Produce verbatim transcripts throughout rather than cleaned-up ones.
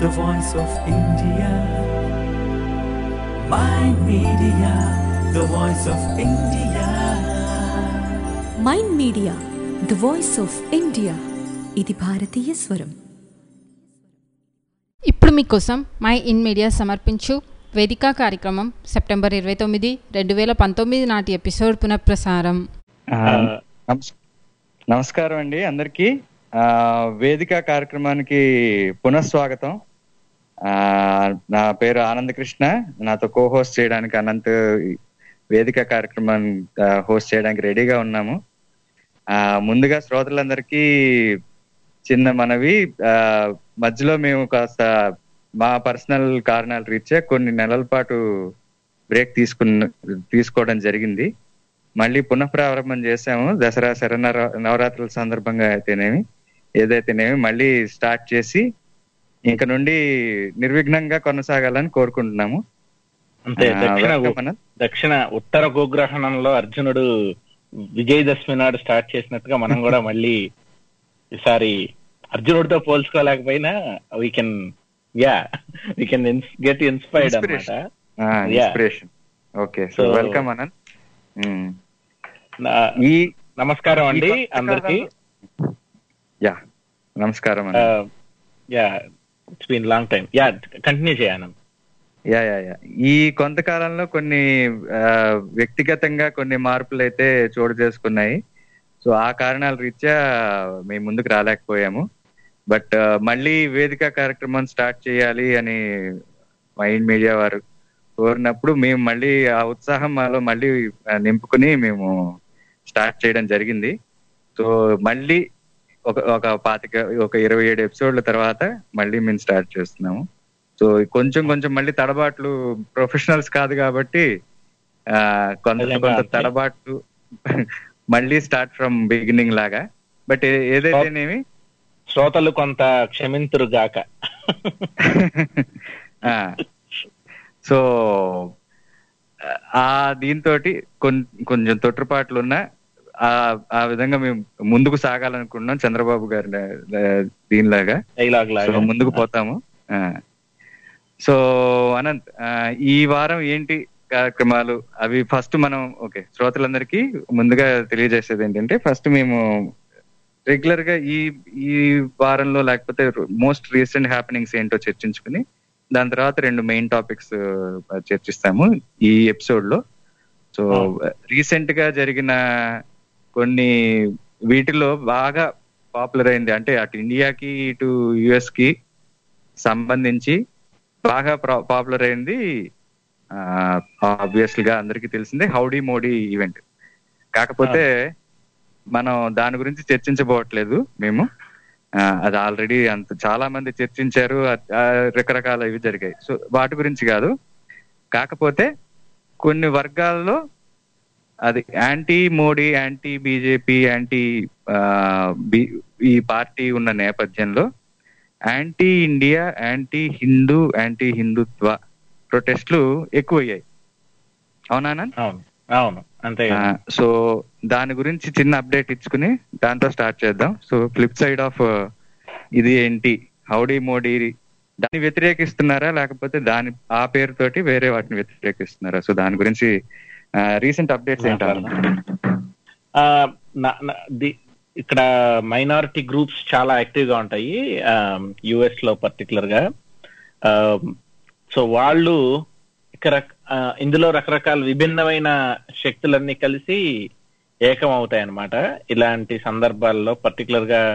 the voice of India. Mind Media, the voice of India. Mind Media, the voice of India. ఇది భారతీయ స్వరం. ఇప్పుడు మీకోసం my in media సమర్పించు వేదిక కార్యక్రమం సెప్టెంబర్ ఇరవై తొమ్మిది రెండు వేల పంతొమ్మిది నాటి ఎపిసోడ్ పునఃప్రసారం. నమస్కారం అండి అందరికీ. వేదిక కార్యక్రమానికి పునఃస్వాగతం. నా పేరు ఆనంద కృష్ణ. నాతో కో హోస్ట్ చేయడానికి అనంత్ వేదిక కార్యక్రమాన్ని హోస్ట్ చేయడానికి రెడీగా ఉన్నాము. ముందుగా శ్రోతలందరికీ చిన్న మనవి, మధ్యలో మేము కాస్త మా పర్సనల్ కారణాల రీత్యా కొన్ని నెలల పాటు బ్రేక్ తీసుకున్న తీసుకోవడం జరిగింది. మళ్ళీ పునఃప్రారంభం చేసాము. దసరా శరన్నర నవరాత్రుల సందర్భంగా అయితేనేమి ఏదైతేనేమి మళ్ళీ స్టార్ట్ చేసి ఇంక నుండి నిర్విఘ్నంగా కొనసాగాలని కోరుకుంటున్నాము. అంతే. దక్షిణ దక్షిణ ఉత్తర గోగ్రహణంలో అర్జునుడు విజయదశమి నాడు స్టార్ట్ చేసినట్టుగా మనం కూడా మళ్ళీ ఈసారి అర్జునుడితో పోల్చుకోలేకపోయినా we can yeah we can get inspired అన్నమాట. Inspiration. Okay, so welcome Anant. ఈ నమస్కారం అండి అందరికి. యా నమస్కారం. Yeah it's been long time. Yeah continue చేయాలి. యా యా యా ఈ కొంతకాలంలో కొన్ని వ్యక్తిగతంగా కొన్ని మార్పులు అయితే చోటు చేసుకున్నాయి. సో ఆ కారణాల రీత్యా మేము ముందుకు రాలేకపోయాము. బట్ మళ్ళీ వేదిక కార్యక్రమం స్టార్ట్ చేయాలి అని మైండ్ మీడియా వారు కోరినప్పుడు మేము మళ్ళీ ఆ ఉత్సాహం మాలో మళ్ళీ నింపుకుని మేము స్టార్ట్ చేయడం జరిగింది. సో మళ్ళీ ఒక ఒక పాతిక ఒక ఇరవై ఏడు ఎపిసోడ్ల తర్వాత మళ్ళీ మేము స్టార్ట్ చేస్తున్నాము. సో కొంచెం కొంచెం మళ్ళీ తడబాట్లు, ప్రొఫెషనల్స్ కాదు కాబట్టి కొంత కొంత తడబాట్లు మళ్ళీ స్టార్ట్ ఫ్రమ్ బిగినింగ్ లాగా. బట్ ఏదైతేనేమి శ్రోతలు కొంత క్షమింతురు గాక. సో ఆ దీంతో కొంచెం తొట్టుపాట్లు ఉన్న ఆ విధంగా మేము ముందుకు సాగాలనుకుంటున్నాం. చంద్రబాబు గారి దీనిలాగా ముందుకు పోతాము. సో అనంత్, ఈ వారం ఏంటి కార్యక్రమాలు అవి ఫస్ట్ మనం ఓకే శ్రోతలందరికీ ముందుగా తెలియజేసేది ఏంటంటే, ఫస్ట్ మేము రెగ్యులర్ గా ఈ ఈ వారంలో లేకపోతే మోస్ట్ రీసెంట్ హ్యాపెనింగ్స్ ఏంటో చర్చించుకుని దాని తర్వాత రెండు మెయిన్ టాపిక్స్ చర్చిస్తాము ఈ ఎపిసోడ్ లో. సో రీసెంట్ గా జరిగిన కొన్ని వీటిలో బాగా పాపులర్ అయింది అంటే అటు ఇండియాకి ఇటు యుఎస్ కి సంబంధించి బాగా పాపులర్ అయింది. ఆబ్వియస్లీ గా అందరికీ తెలిసిందే హౌడీ మోడీ ఈవెంట్. కాకపోతే మనం దాని గురించి చర్చించబోవట్లేదు మేము. అది ఆల్రెడీ అంత చాలా మంది చర్చించారు, రకరకాల ఇవి జరిగాయి. సో వాటి గురించి కాదు. కాకపోతే కొన్ని వర్గాల్లో అది anti Modi, anti BJP, anti ఈ పార్టీ ఉన్న నేపథ్యంలో anti India, anti Hindu, anti Hindutva ప్రొటెస్ట్లు ఎక్కువయ్యాయి. అవునా? అవును, అంతే. సో దాని గురించి చిన్న అప్డేట్ ఇచ్చుకుని దాంతో స్టార్ట్ చేద్దాం. సో ఫ్లిప్ సైడ్ ఆఫ్ ఇది ఏంటి, హౌడీ మోడీ దాన్ని వ్యతిరేకిస్తున్నారా లేకపోతే దాని ఆ పేరుతోటి వేరే వాటిని వ్యతిరేకిస్తున్నారా? సో దాని గురించి రీసెంట్ అప్డేట్స్ ఏంటారు? ఇక్కడ మైనారిటీ గ్రూప్స్ చాలా యాక్టివ్ గా ఉంటాయి యుఎస్ లో పర్టికులర్ గా. సో వాళ్ళు ఇక్కడ ఇందులో రకరకాల విభిన్నమైన శక్తులన్నీ కలిసి ఏకం అవుతాయి అన్నమాట ఇలాంటి సందర్భాల్లో. పర్టికులర్ గా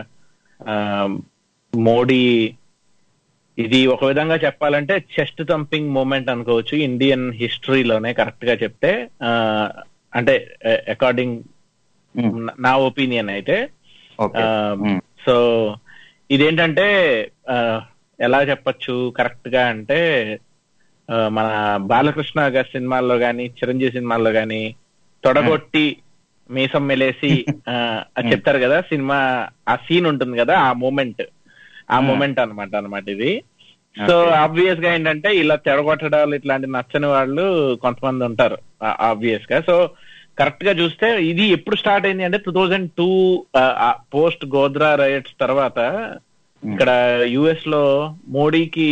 మోడీ ఇది ఒక విధంగా చెప్పాలంటే చెస్ట్ థంపింగ్ మూమెంట్ అనుకోవచ్చు ఇండియన్ హిస్టరీలోనే, కరెక్ట్ గా చెప్తే. అంటే అకార్డింగ్ నా ఒపీనియన్ అయితే. సో ఇదేంటంటే ఎలా చెప్పచ్చు కరెక్ట్ గా అంటే, మన బాలకృష్ణ గారి సినిమాల్లో గాని చిరంజీవి సినిమాల్లో గాని తొడగొట్టి మీసం మెలేసి చెప్తారు కదా సినిమా, ఆ సీన్ ఉంటుంది కదా, ఆ మూమెంట్ ఆ మూమెంట్ అనమాట అనమాట ఇది. సో ఆబ్వియస్ గా ఏంటంటే ఇలా తెడగొట్టడాలు ఇట్లాంటి నచ్చని వాళ్ళు కొంతమంది ఉంటారు ఆబ్వియస్ గా. సో కరెక్ట్ గా చూస్తే ఇది ఎప్పుడు స్టార్ట్ అయింది అంటే two thousand two post Godhra riots తర్వాత ఇక్కడ యుఎస్ లో మోడీకి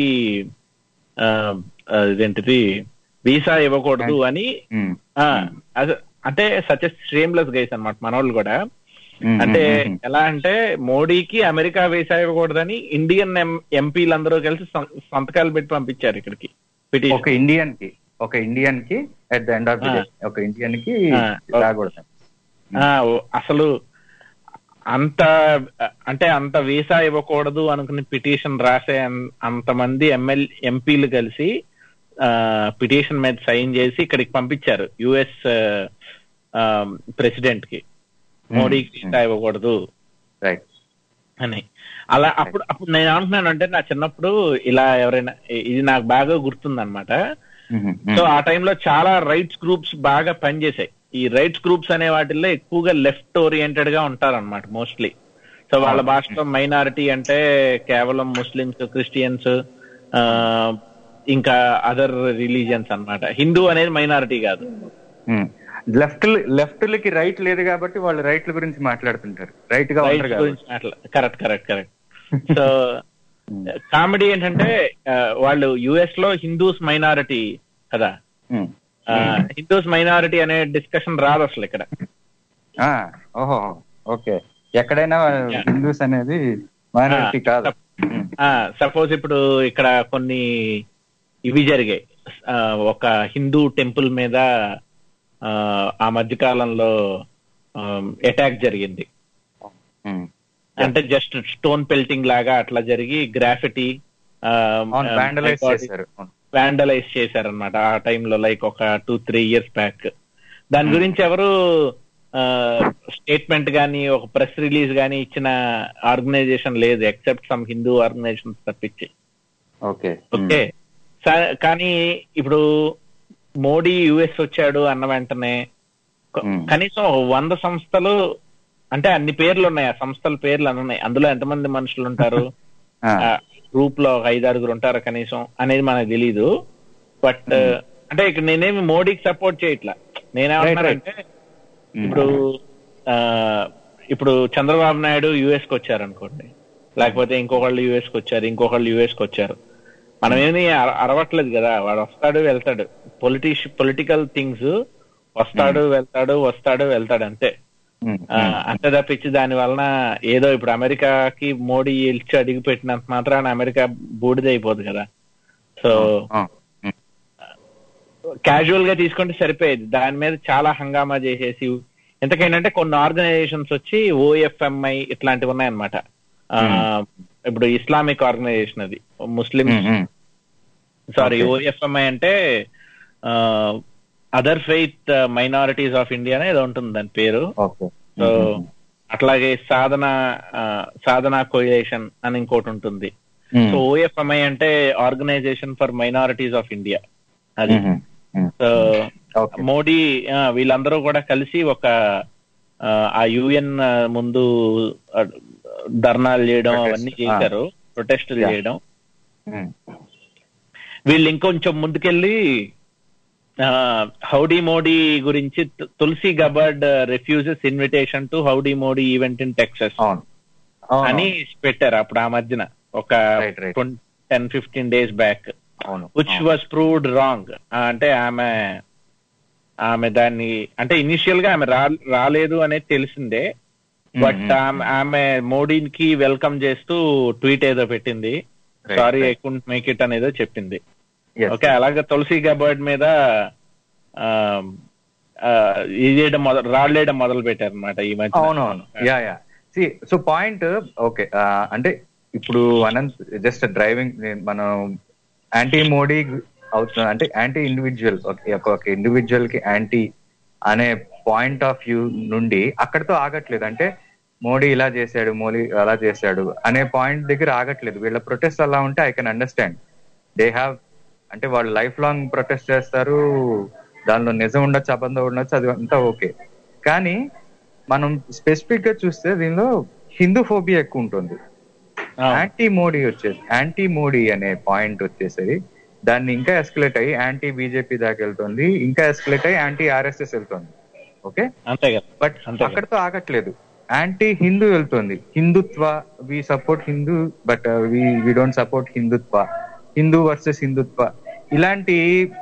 ఇదేంటిది వీసా ఇవ్వకూడదు అని, అంటే సచ్ షేమ్లెస్ గైస్ అనమాట మనోళ్ళు కూడా. అంటే ఎలా అంటే మోడీకి అమెరికా వీసా ఇవ్వకూడదని ఇండియన్ ఎంపీలు అందరూ కలిసి సంతకాలు పెట్టి పంపించారు ఇక్కడికి. ఒక ఇండియన్ కి ఒక ఇండియన్ కి at the end of the day ఒక ఇండియన్ కి రాకూడదు. అసలు అంత అంటే అంత వీసా ఇవ్వకూడదు అనుకుని పిటిషన్ రాసే అంతమంది ఎమ్మెల్యే ఎంపీలు కలిసి పిటిషన్ మీద సైన్ చేసి ఇక్కడికి పంపించారు యుఎస్ ప్రెసిడెంట్ కి, మోడీకి వీసా ఇవ్వకూడదు అని. అలా అప్పుడు అప్పుడు నేను అంటున్నాను అంటే నా చిన్నప్పుడు ఇలా ఎవరైనా, ఇది నాకు బాగా గుర్తుందనమాట. సో ఆ టైంలో చాలా రైట్స్ గ్రూప్స్ బాగా పనిచేసాయి. ఈ రైట్స్ గ్రూప్స్ అనే వాటిల్లో ఎక్కువగా లెఫ్ట్ ఓరియంటెడ్ గా ఉంటారన్నమాట మోస్ట్లీ. సో వాళ్ళ భాషలో మైనారిటీ అంటే కేవలం ముస్లిమ్స్, క్రిస్టియన్స్, ఇంకా అదర్ రిలీజియన్స్ అన్నమాట. హిందూ అనేది మైనారిటీ కాదు. లెఫ్ట్ లెఫ్ట్లకి రైట్ లేదు కాబట్టి వాళ్ళు రైట్ల గురించి మాట్లాడుతుంటారు, రైట్ గా గురించి మాట్లా correct correct correct so comedy ఏంటంటే వాళ్ళు యుఎస్ లో హిందూస్ మైనారిటీ కదా, హిందూస్ మైనారిటీ అనే డిస్కషన్ రాదు అసలు ఇక్కడ. ఓహో ఓకే, ఎక్కడైనా హిందూస్ అనేది మైనారిటీ కాదు. సపోజ్ ఇప్పుడు ఇక్కడ కొన్ని ఇవి జరిగాయి. ఒక హిందూ టెంపుల్ మీద ఆ మధ్య కాలంలో అటాక్ జరిగింది. అంటే జస్ట్ స్టోన్ పెల్టింగ్ లాగా అట్లా జరిగి గ్రాఫిటీ వ్యాండలైజ్ చేశారనమాట ఆ టైంలో, లైక్ ఒక టూ త్రీ ఇయర్స్ బ్యాక్. దాని గురించి ఎవరు స్టేట్మెంట్ గానీ ఒక ప్రెస్ రిలీజ్ గానీ ఇచ్చిన ఆర్గనైజేషన్ లేదు, ఎక్సెప్ట్ సమ్ హిందూ ఆర్గనైజేషన్స్ తప్పించి. ఓకే ఓకే కానీ ఇప్పుడు మోడీ యుఎస్ వచ్చాడు అన్న వెంటనే కనీసం వంద సంస్థలు, అంటే అన్ని పేర్లు ఉన్నాయి, ఆ సంస్థల పేర్లు అన్ని ఉన్నాయి, అందులో ఎంతమంది మనుషులు ఉంటారు, గ్రూప్ లో ఒక ఐదారుగురు ఉంటారు కనీసం అనేది మనకు తెలీదు. బట్ అంటే ఇక్కడ నేనేమి మోడీకి సపోర్ట్ చేయట్లా. నేనేమంటున్నానంటే ఇప్పుడు ఇప్పుడు చంద్రబాబు నాయుడు యుఎస్ కి వచ్చారు అనుకోండి, లేకపోతే ఇంకొకళ్ళు యుఎస్ కి వచ్చారు, ఇంకొకళ్ళు యుఎస్ కి వచ్చారు, మనం ఏమి అరవట్లేదు కదా. వాడు వస్తాడు వెళ్తాడు, పొలిటిష్ పొలిటికల్ థింగ్స్ వస్తాడు వెళ్తాడు వస్తాడు వెళ్తాడు అంతే. అంతే తప్పించి దాని వలన ఏదో ఇప్పుడు అమెరికాకి మోడీ ఇచ్చి అడిగి పెట్టినంత మాత్రాన అమెరికా బూడిదైపోదు కదా. సో క్యాజువల్ గా తీసుకుంటే సరిపోయేది. దాని మీద చాలా హంగామా చేసేసి ఎంతకైనా కొన్ని ఆర్గనైజేషన్స్ వచ్చి ఓఎఫ్ఎంఐ ఇట్లాంటివి ఉన్నాయన్నమాట. ఇప్పుడు ఇస్లామిక్ ఆర్గనైజేషన్ అది, ముస్లిం సారీ ఓఎఫ్ఎంఐ అంటే other faith minorities of India అనేది ఉంటుంది దాని పేరు. సో అట్లాగే సాధన సాధన కోయేషన్ అని ఇంకోటి ఉంటుంది. సో ఓఎఫ్ఎంఐ అంటే organisation for minorities of India అది. సో మోడీ వీళ్ళందరూ కూడా కలిసి ఒక ఆ యుఎన్ ముందు ధర్నాలు చేయడం అవన్నీ చేశారు, ప్రొటెస్టులు చేయడం. వీళ్ళు ఇంకొంచెం ముందుకెళ్ళి హౌడీ మోడీ గురించి, Tulsi Gabbard refuses invitation to howdy Modi event in Texas అని పెట్టారు అప్పుడు ఆ మధ్యన ఒక ten fifteen days back, which was proved wrong. అంటే ఆమె ఆమె దాన్ని అంటే ఇనిషియల్ గా ఆమె రాలేదు అనేది తెలిసిందే, బట్ ఆమె మోడీకి వెల్కమ్ చేస్తూ ట్వీట్ ఏదో పెట్టింది, sorry I couldn't make it అనేదో చెప్పింది. ఓకే, అలాగే తులసి గబర్డ్ మీద ఇది మొదలు రాళ్ళేయడం మొదలు పెట్టారు అనమాట ఈ మధ్య. అవునవును, yeah yeah see so point okay. అంటే ఇప్పుడు అనంత్ జస్ట్ డ్రైవింగ్ మనం యాంటీ మోడీ అవుతుంది అంటే యాంటీ ఇండివిజువల్, ఒక ఇండివిజువల్ కి యాంటీ అనే పాయింట్ ఆఫ్ వ్యూ నుండి అక్కడితో ఆగట్లేదు. అంటే మోడీ ఇలా చేశాడు, మోడీ అలా చేశాడు అనే పాయింట్ దగ్గర ఆగట్లేదు. వీళ్ళ ప్రొటెస్ట్ అలా ఉంటే I can understand. They have అంటే వాళ్ళు లైఫ్ లాంగ్ ప్రొటెస్ట్ చేస్తారు, దానిలో నిజం ఉండొచ్చు, అబద్ధం ఉండొచ్చు, అది అంతా ఓకే. కానీ మనం స్పెసిఫిక్ గా చూస్తే దీనిలో హిందూ ఫోబియా ఎక్కువ ఉంటుంది. యాంటీ మోడీ వచ్చేసి యాంటీ మోడీ అనే పాయింట్ వచ్చేసరి దాన్ని ఇంకా ఎస్కలేట్ అయ్యి యాంటీ బీజేపీ దాకా వెళ్తుంది, ఇంకా ఎస్కలేట్ అయ్యి యాంటీ ఆర్ఎస్ఎస్ వెళ్తుంది. ఓకే, బట్ అక్కడితో ఆగట్లేదు. యాంటీ హిందూ వెళ్తుంది. Hindutva, we support Hindu but we we don't support Hindutva, Hindu versus Hindutva, ఇలాంటి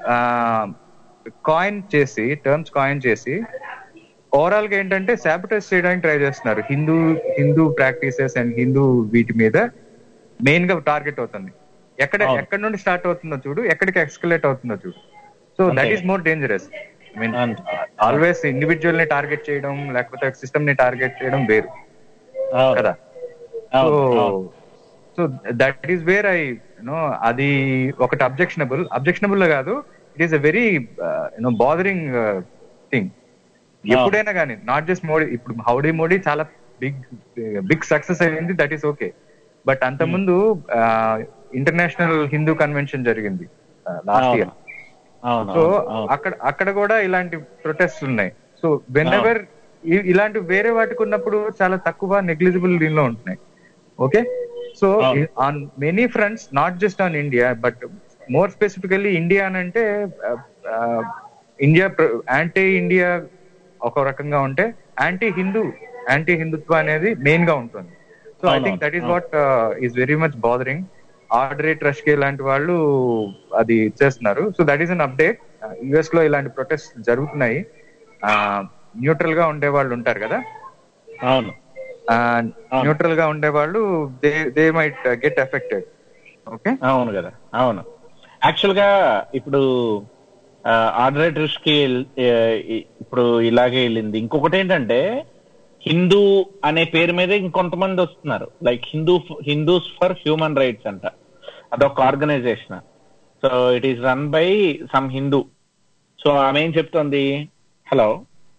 కాయిన్ చేసి టర్మ్స్ కాయిన్ చేసి ఓవరాల్ గా ఏంటంటే సాబిటైజ్ చేయడానికి ట్రై చేస్తున్నారు. హిందూ హిందూ ప్రాక్టీసెస్ అండ్ హిందూ వీటి మీద మెయిన్ గా టార్గెట్ అవుతుంది. ఎక్కడ ఎక్కడ నుండి స్టార్ట్ అవుతుందో చూడు, ఎక్కడికి ఎక్స్కలేట్ అవుతుందో చూడు. So that is more dangerous. I mean always individual ని టార్గెట్ చేయడం లేకపోతే సిస్టమ్ ని టార్గెట్ చేయడం వేరు కదా. So so that is where I you know అది ఒకటి అబ్జెక్షనబుల్ అబ్జెక్షనబుల్ కాదు, it is a very you know bothering thing. ఎప్పుడైనా కానీ నాట్ జస్ట్ మోడీ, ఇప్పుడు హౌడీ మోడీ చాలా బిగ్ బిగ్ సక్సెస్ అయింది, దట్ ఈస్ ఓకే. బట్ అంతకుముందు ఇంటర్నేషనల్ హిందూ కన్వెన్షన్ జరిగింది లాస్ట్ ఇయర్. సో అక్కడ అక్కడ కూడా ఇలాంటి ప్రొటెస్ట్ ఉన్నాయి. సో వెన్ ఎవర్ ఇలాంటి వేరే వాటికి ఉన్నప్పుడు చాలా తక్కువ నెగ్లిజిబుల్ దీనిలో ఉంటున్నాయి. Okay, so on many fronts, not just on India but more specifically India అని అంటే ఇండియా యాంటీ ఇండియా ఒక రకంగా ఉంటే యాంటీ హిందూ యాంటీ హిందుత్వ అనేది మెయిన్ గా ఉంటుంది. So I think that is what is very much bothering. Audrey Truschke లాంటి వాళ్ళు అది చేస్తున్నారు. So that is an update. US లో ఇలాంటి ప్రొటెస్ట్ జరుగుతున్నాయి. న్యూట్రల్ గా ఉండే వాళ్ళు ఉంటారు కదా, అవును, న్యూట్రల్ గా ఉండే వాళ్ళు they they might get affected. Okay, అవును కదా, అవును. యాక్చువల్ గా ఇప్పుడు ఆర్డరే ట్రష్కి ఇప్పుడు ఇలాగే వెళ్ళింది. ఇంకొకటి ఏంటంటే హిందూ అనే పేరు మీద ఇంకొంతమంది వస్తున్నారు, like Hindu Hindus for human rights అంట. అదొక organisation. So it is run by some Hindu. So ఆమె ఏం చెప్తోంది, హలో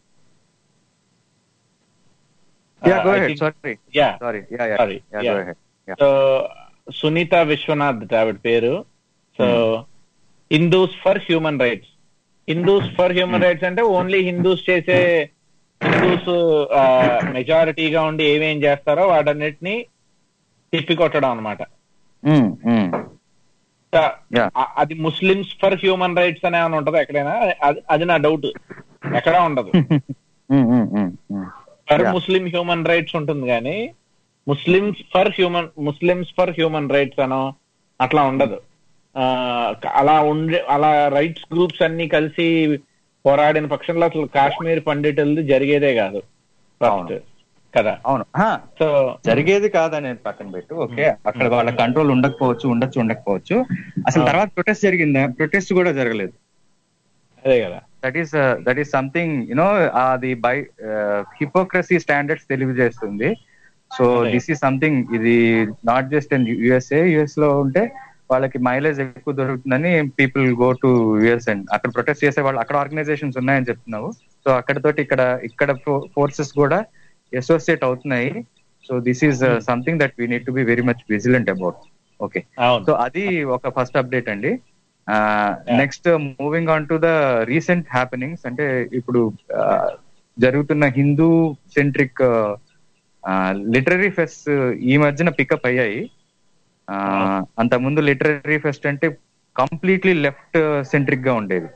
సో సునీత విశ్వనాథ్ ఆవిడ పేరు. So Hindus for human rights. Hindus for human rights అంటే ఓన్లీ హిందూస్ చేసే, హిందూస్ మెజారిటీగా ఉండి ఏమేం చేస్తారో వాటన్నిటిని తిప్పికొట్టడం అనమాట. అది ముస్లిమ్స్ ఫర్ హ్యూమన్ రైట్స్ అనే ఏమైనా ఉంటది ఎక్కడైనా? అది నా డౌట్. ఎక్కడా ఉండదు. ఫర్ ముస్లిం హ్యూమన్ రైట్స్ ఉంటుంది కానీ Muslims for human Muslims for human rights అనో అట్లా ఉండదు. అలా ఉండే అలా రైట్స్ గ్రూప్స్ అన్ని కలిసి పోరాడిన పక్షంలో అసలు కాశ్మీర్ పండితులది జరిగేదే కాదు కదా. అవును, సో జరిగేది కాదని పక్కన పెట్టు. ఓకే, అక్కడ వాళ్ళ కంట్రోల్ ఉండకపోవచ్చు, ఉండొచ్చు ఉండకపోవచ్చు. అసలు తర్వాత ప్రొటెస్ట్ జరిగిందా? ప్రొటెస్ట్ కూడా జరగలేదు. అదే కదా. That is that is something you know అది బై హిపోక్రసీ స్టాండర్డ్స్ తెలియజేస్తుంది. సో దిస్ ఈస్ సంథింగ్, ఇది not just in USA. US లో ఉంటే వాళ్ళకి మైలేజ్ ఎక్కువ దొరుకుతుందని people go to US and అక్కడ ప్రొటెస్ట్ చేసే వాళ్ళు, అక్కడ ఆర్గనైజేషన్స్ ఉన్నాయని చెప్తున్నావు. సో అక్కడతోటి ఇక్కడ ఇక్కడ ఫోర్సెస్ కూడా అసోసియేట్ అవుతున్నాయి. So this is something that we need to be very much vigilant about. Okay, so అది ఒక ఫస్ట్ అప్డేట్ అండి. Next moving on to the recent happenings, అంటే ఇప్పుడు జరుగుతున్న హిందూ సెంట్రిక్ లిటరరీ ఫెస్ట్ ఈ మధ్యన పికప్ అయ్యాయి. అంతకుముందు లిటరరీ ఫెస్ట్ అంటే కంప్లీట్లీ లెఫ్ట్ సెంట్రిక్ గా ఉండేది.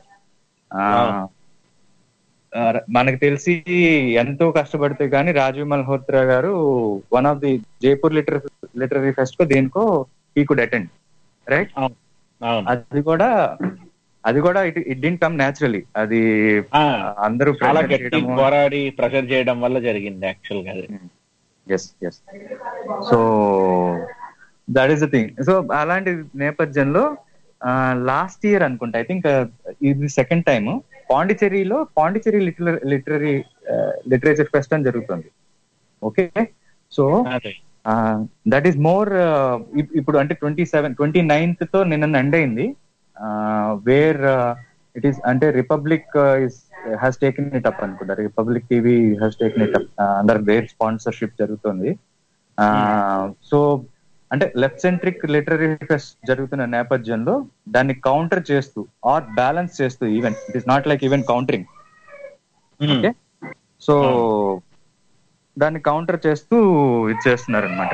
మనకు తెలిసి ఎంతో కష్టపడితే కానీ రాజీవ్ మల్హోత్రా గారు one of the Jaipur literary literary fest కో దేనికో హీ కుడ్ అటెండ్, రైట్? అది కూడా అది కూడా it it didn't come naturally. అది అందరూ పోరాడి ప్రెషర్ చేయడం వల్ల జరిగింది యాక్చువల్ గా. Yes yes so that is the thing. So అలాంటి నేపథ్యంలో లాస్ట్ ఇయర్ అనుకుంటా, ఐ థింక్ ఇది సెకండ్ టైమ్ పాండిచేరిలో Pondicherry literary literary literature fest అని జరుగుతుంది. Okay, so that is more ఇప్పుడు అంటే ట్వంటీ సెవెన్ ట్వంటీ నైన్త్ తో నిన్న ఎండ్ అయింది. వేర్ ఇట్ ఈస్ అంటే Republic is has taken it up అనుకుంటా. Republic TV has taken it up under where sponsorship జరుగుతుంది. సో అంటే లెఫ్ట్ సెంట్రిక్ లిటరరీ ఫెస్ట్ జరుగుతున్న నేపథ్యంలో దాన్ని కౌంటర్ చేస్తూ ఆర్ బ్యాలెన్స్ చేస్తూ, even it is not like even countering. Okay, so దాన్ని counter చేస్తూ ఇది చేస్తున్నారు అనమాట.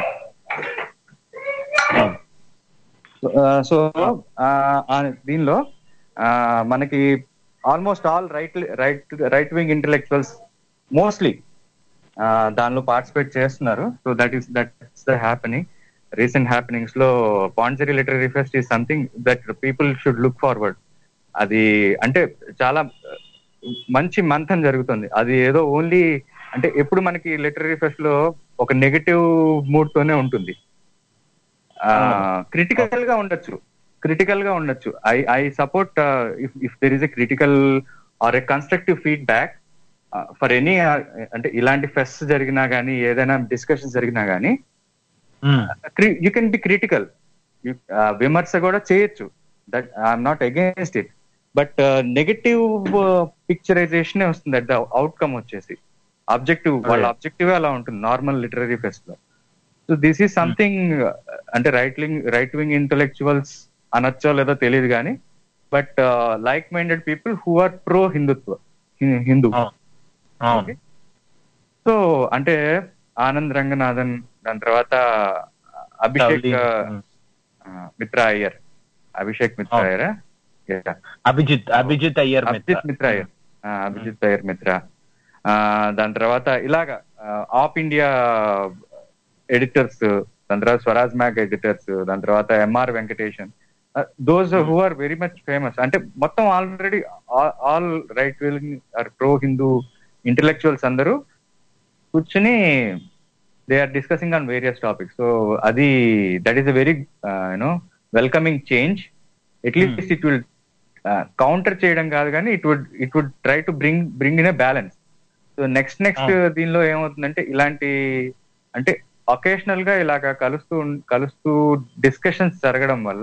సో దీనిలో మనకి almost all right right right wing intellectuals mostly దానిలో పార్టిసిపేట్ చేస్తున్నారు. So that is that's the happening recent happenings లో. Pondicherry literary fest is something that people should look forward. అది అంటే చాలా మంచి మంథన్ జరుగుతుంది. అది ఏదో ఓన్లీ అంటే ఎప్పుడు మనకి లిటరరీ ఫెస్ట్ లో ఒక నెగటివ్ మూడ్ తోనే ఉంటుంది. క్రిటికల్ గా ఉండొచ్చు క్రిటికల్ గా ఉండొచ్చు I I support if if there is a critical or a constructive feedback for any అంటే ఇలాంటి ఫెస్ట్ జరిగినా గానీ ఏదైనా డిస్కషన్ జరిగినా గానీ యూ కెన్ బి క్రిటికల్, విమర్శ కూడా చేయొచ్చు. That I'm not against it. But negative picturisation వస్తుంది అట్ ద అవుట్కమ్ వచ్చేసి. ఆబ్జెక్టివ్ వాళ్ళ ఆబ్జెక్టివ్ అలా ఉంటుంది నార్మల్ లిటరరీ ఫెస్ట్ లో. సో దిస్ ఈస్ సంథింగ్ అంటే right wing right wing intellectuals అనొచ్చో లేదో తెలియదు కానీ but like minded people who are pro Hindutva Hindu. So అంటే ఆనంద్ రంగనాథన్, దాని తర్వాత అభిషేక్ మిత్రా అయ్యర్ అభిషేక్ మిత్రా అయ్యర్ అభిజిత్ అభిజిత్ అయ్యర్ అభిజిత్ మిత్రా అయ్యర్ అభిజిత్ అయ్యర్ మిత్రా దాని తర్వాత ఇలాగా ఆప్ ఇండియా ఎడిటర్స్, దాని తర్వాత స్వరాజ్ మ్యాగ్ ఎడిటర్స్, దాని తర్వాత MR Venkatesan, those who are very much famous. అంటే మొత్తం already all right wing or pro Hindu intellectuals అందరూ కూర్చుని they are discussing on various topics. So అది that is a very you know welcoming change. At least it will counter చేయడం కాదు కానీ it would it would try to bring bring in a balance. So next next దీనిలో ఏమవుతుందంటే ఇలాంటి అంటే vocational గా ఇలాగా కలుస్తూ కలుస్తూ డిస్కషన్స్ జరగడం వల్ల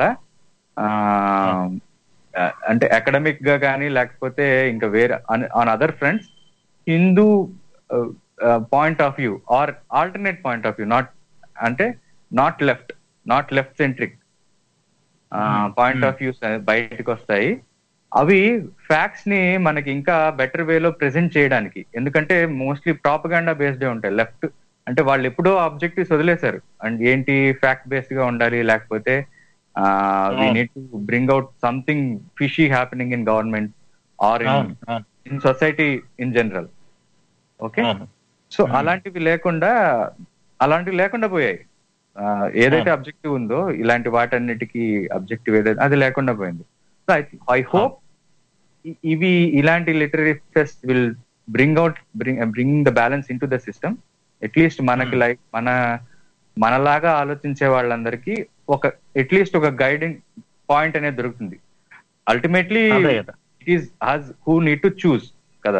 అంటే అకాడమిక్ గా కానీ లేకపోతే ఇంకా వేరే on other fronts Hindu point of view or alternate point of view, not అంటే not left not left centric point of views బయటకు వస్తాయి. అవి ఫ్యాక్ట్స్ ని మనకి ఇంకా బెటర్ వేలో ప్రెజెంట్ చేయడానికి. ఎందుకంటే మోస్ట్లీ ప్రాపగాండా బేస్డే ఉంటాయి. లెఫ్ట్ అంటే వాళ్ళు ఎప్పుడో ఆబ్జెక్టివ్స్ వదిలేశారు అండ్ ఏంటి ఫ్యాక్ట్ బేస్డ్ గా ఉండాలి, లేకపోతే we need to bring out something fishy happening in government or in in society in general. Okay, so అలాంటివి లేకుండా అలాంటివి లేకుండా పోయాయి. ఏదైతే అబ్జెక్టివ్ ఉందో ఇలాంటి వాటన్నిటికీ అబ్జెక్టివ్ ఏదైతే అది లేకుండా పోయింది. సో ఐ ఐ హోప్ ఇవి ఇలాంటి literary fest will bring out bring bring the balance in to the system. At least మనకి లైక్ మన మనలాగా ఆలోచించే వాళ్ళందరికీ ఒక అట్లీస్ట్ ఒక గైడింగ్ పాయింట్ అనేది దొరుకుతుంది. Ultimately it is has who need to choose కదా.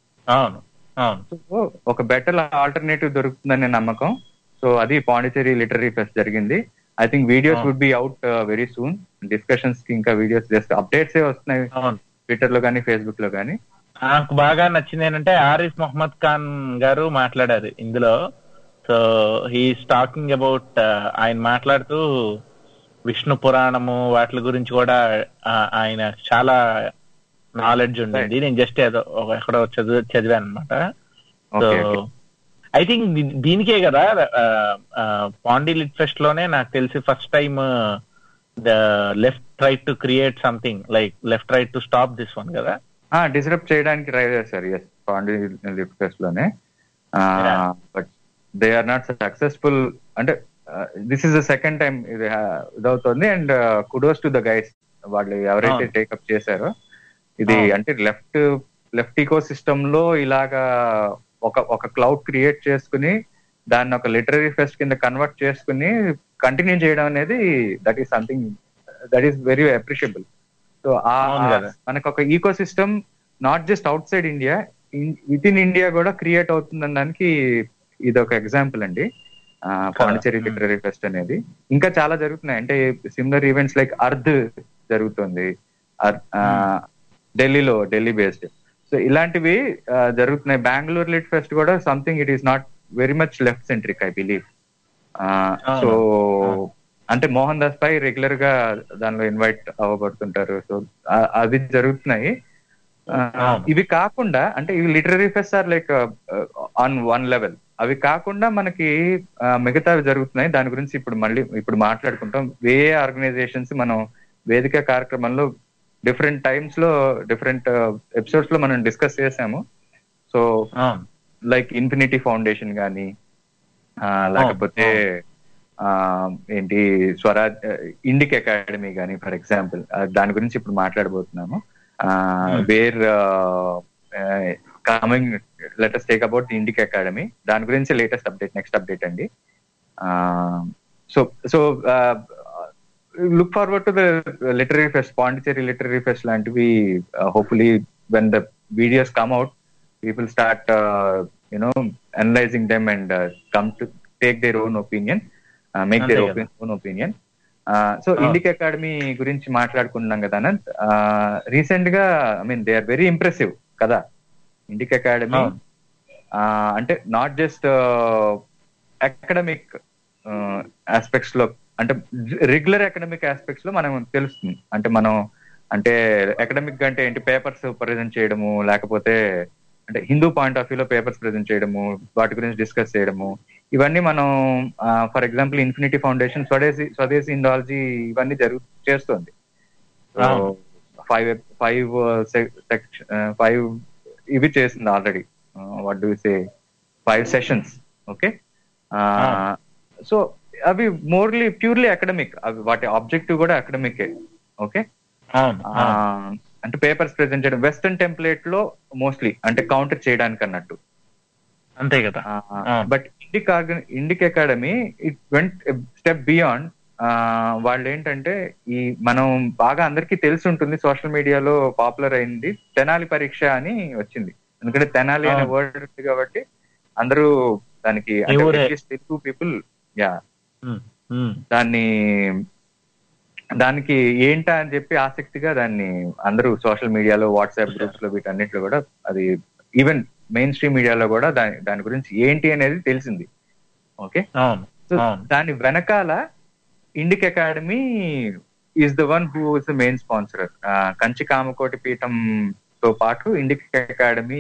సో ఒక బెటర్ ఆల్టర్నేటివ్ దొరుకుతుందనే నమ్మకం. సో అది పాండిచేరి లిటరరీ ఫెస్ట్ జరిగింది. I think videos would be out very soon. Discussions కి ఇంకా వీడియోస్ జస్ట్ అప్డేట్స్ ఏ వస్తున్నాయి ట్విట్టర్ లో కానీ ఫేస్బుక్ లో కానీ. నాకు బాగా నచ్చింది ఏంటంటే ఆరిఫ్ మొహమ్మద్ ఖాన్ గారు మాట్లాడారు ఇందులో. సో హీఈస్ టాకింగ్ అబౌట్ ఆయన మాట్లాడుతూ విష్ణు పురాణము వాటి గురించి కూడా ఆయన చాలా నాలెడ్జ్ ఉండింది. నేను జస్ట్ ఏదో ఎక్కడో చదివి చదివాను అనమాట. సో ఐ థింక్ దీనికే కదా పాండి లిట్ ఫెస్ట్ లోనే నాకు తెలిసి first time the left try to create something like left try to stop this one కదా, డిస్రప్ట్ చేయడానికి ట్రై చేశారు. ఎస్, పాండి లిట్ ఫెస్ట్ లోనే. But they are not successful. అంటే this is the second time ఇది ఇదవుతుంది. And kudos to the guys, వాళ్ళు ఎవరైతే take up చేశారో ఇది. అంటే లెఫ్ట్ లెఫ్ట్ ఈకో సిస్టమ్ లో ఇలాగా ఒక ఒక క్లౌడ్ క్రియేట్ చేసుకుని దాన్ని ఒక లిటరరీ ఫెస్ట్ కింద కన్వర్ట్ చేసుకుని కంటిన్యూ చేయడం అనేది that is something that is very appreciable. So ఆ మనకు ఒక ecosystem not just outside India, within India కూడా క్రియేట్ అవుతుందని దానికి ఇది ఒక ఎగ్జాంపుల్ అండి పాండిచేరి లిటరరీ ఫెస్ట్ అనేది. ఇంకా చాలా జరుగుతున్నాయి. అంటే సిమిలర్ ఈవెంట్స్ లైక్ అర్ధ్ జరుగుతుంది ఢిల్లీలో, ఢిల్లీ బేస్డ్. సో ఇలాంటివి జరుగుతున్నాయి. బెంగళూరు లిట్ ఫెస్ట్ కూడా something it is not very much left centric I believe. So అంటే మోహన్ దాస్ పై రెగ్యులర్ గా దానిలో ఇన్వైట్ అవ్వబడుతుంటారు. సో అది జరుగుతున్నాయి. ఇవి కాకుండా అంటే ఇవి literary fest are like on one level. అవి కాకుండా మనకి మిగతావి జరుగుతున్నాయి. దాని గురించి ఇప్పుడు మళ్ళీ ఇప్పుడు మాట్లాడుకుంటాం. ఏ ఆర్గనైజేషన్స్ మనం వేదిక కార్యక్రమంలో డిఫరెంట్ టైమ్స్ లో డిఫరెంట్ ఎపిసోడ్స్ లో మనం డిస్కస్ చేసాము. సో లైక్ ఇన్ఫినిటీ ఫౌండేషన్ కానీ లేకపోతే ఏంటి స్వరాజ్ ఇండిక్ అకాడమీ కానీ ఫర్ ఎగ్జాంపుల్, దాని గురించి ఇప్పుడు మాట్లాడబోతున్నాము. Where coming latest take about Indic Academy, దాని గురించి లేటెస్ట్ అప్డేట్, నెక్స్ట్ అప్డేట్ అండి. So so look forward to the literary fest, Pondicherry literary fest లాంటివి. Hopefully when the videos come out, people start you know analysing them and come to take their own opinion, make their own opinion. So Indic Academy గురించి మాట్లాడుకుంటున్నాం కదా Anant. Recent గా I mean they are very impressive కదా Indic Academy. అంటే not just academic aspects లో, అంటే regular academic aspects లో మనం తెలుస్తుంది. అంటే మనం అంటే అకాడమిక్ అంటే ఏంటి, పేపర్స్ ప్రజెంట్ చేయడము, లేకపోతే అంటే హిందూ పాయింట్ ఆఫ్ వ్యూలో పేపర్స్ ప్రజెంట్ చేయడము, వాటి గురించి డిస్కస్ చేయడము, ఇవన్నీ మనం ఫర్ ఎగ్జాంపుల్ ఇన్ఫినిటీ ఫౌండేషన్ స్వదేశీ స్వదేశీ ఇండాలజీ ఇవన్నీ జరుగు చేస్తుంది. ఫైవ్ ఫైవ్ ఫైవ్ ఇవి చేస్తుంది already. What do say five sessions. Okay, so అవి మోర్లీ ప్యూర్లీ అకాడమిక్, అవి వాటి ఆబ్జెక్టివ్ కూడా అకాడమికే. ఓకే, అంటే పేపర్స్ ప్రెజెంట్ చేయడం వెస్టర్న్ టెంప్లేట్ లో మోస్ట్లీ, అంటే కౌంటర్ చేయడానికి అన్నట్టు, అంతే కదా. But Indic Indic Academy it went step beyond. వాళ్ళు ఏంటంటే ఈ మనం బాగా అందరికీ తెలిసి ఉంటుంది, సోషల్ మీడియాలో పాపులర్ అయింది తెనాలి పరీక్ష అని వచ్చింది. ఎందుకంటే తెనాలి అనే వర్డ్ ఉంది కాబట్టి అందరూ దానికి తెలుగు పీపుల్ యా దాన్ని దానికి ఏంటా అని చెప్పి ఆసక్తిగా దాన్ని అందరూ సోషల్ మీడియాలో, వాట్సాప్ గ్రూప్స్ లో, వీటన్నిటిలో కూడా, అది ఈవెన్ మెయిన్ స్ట్రీమ్ మీడియాలో కూడా దాని దాని గురించి ఏంటి అనేది తెలిసింది. ఓకే, సో దాని వెనకాల Indic Academy is the one who is the main sponsor. Kanchi Kamakoti Peetham తో పాటు ఇండిక్ అకాడమీ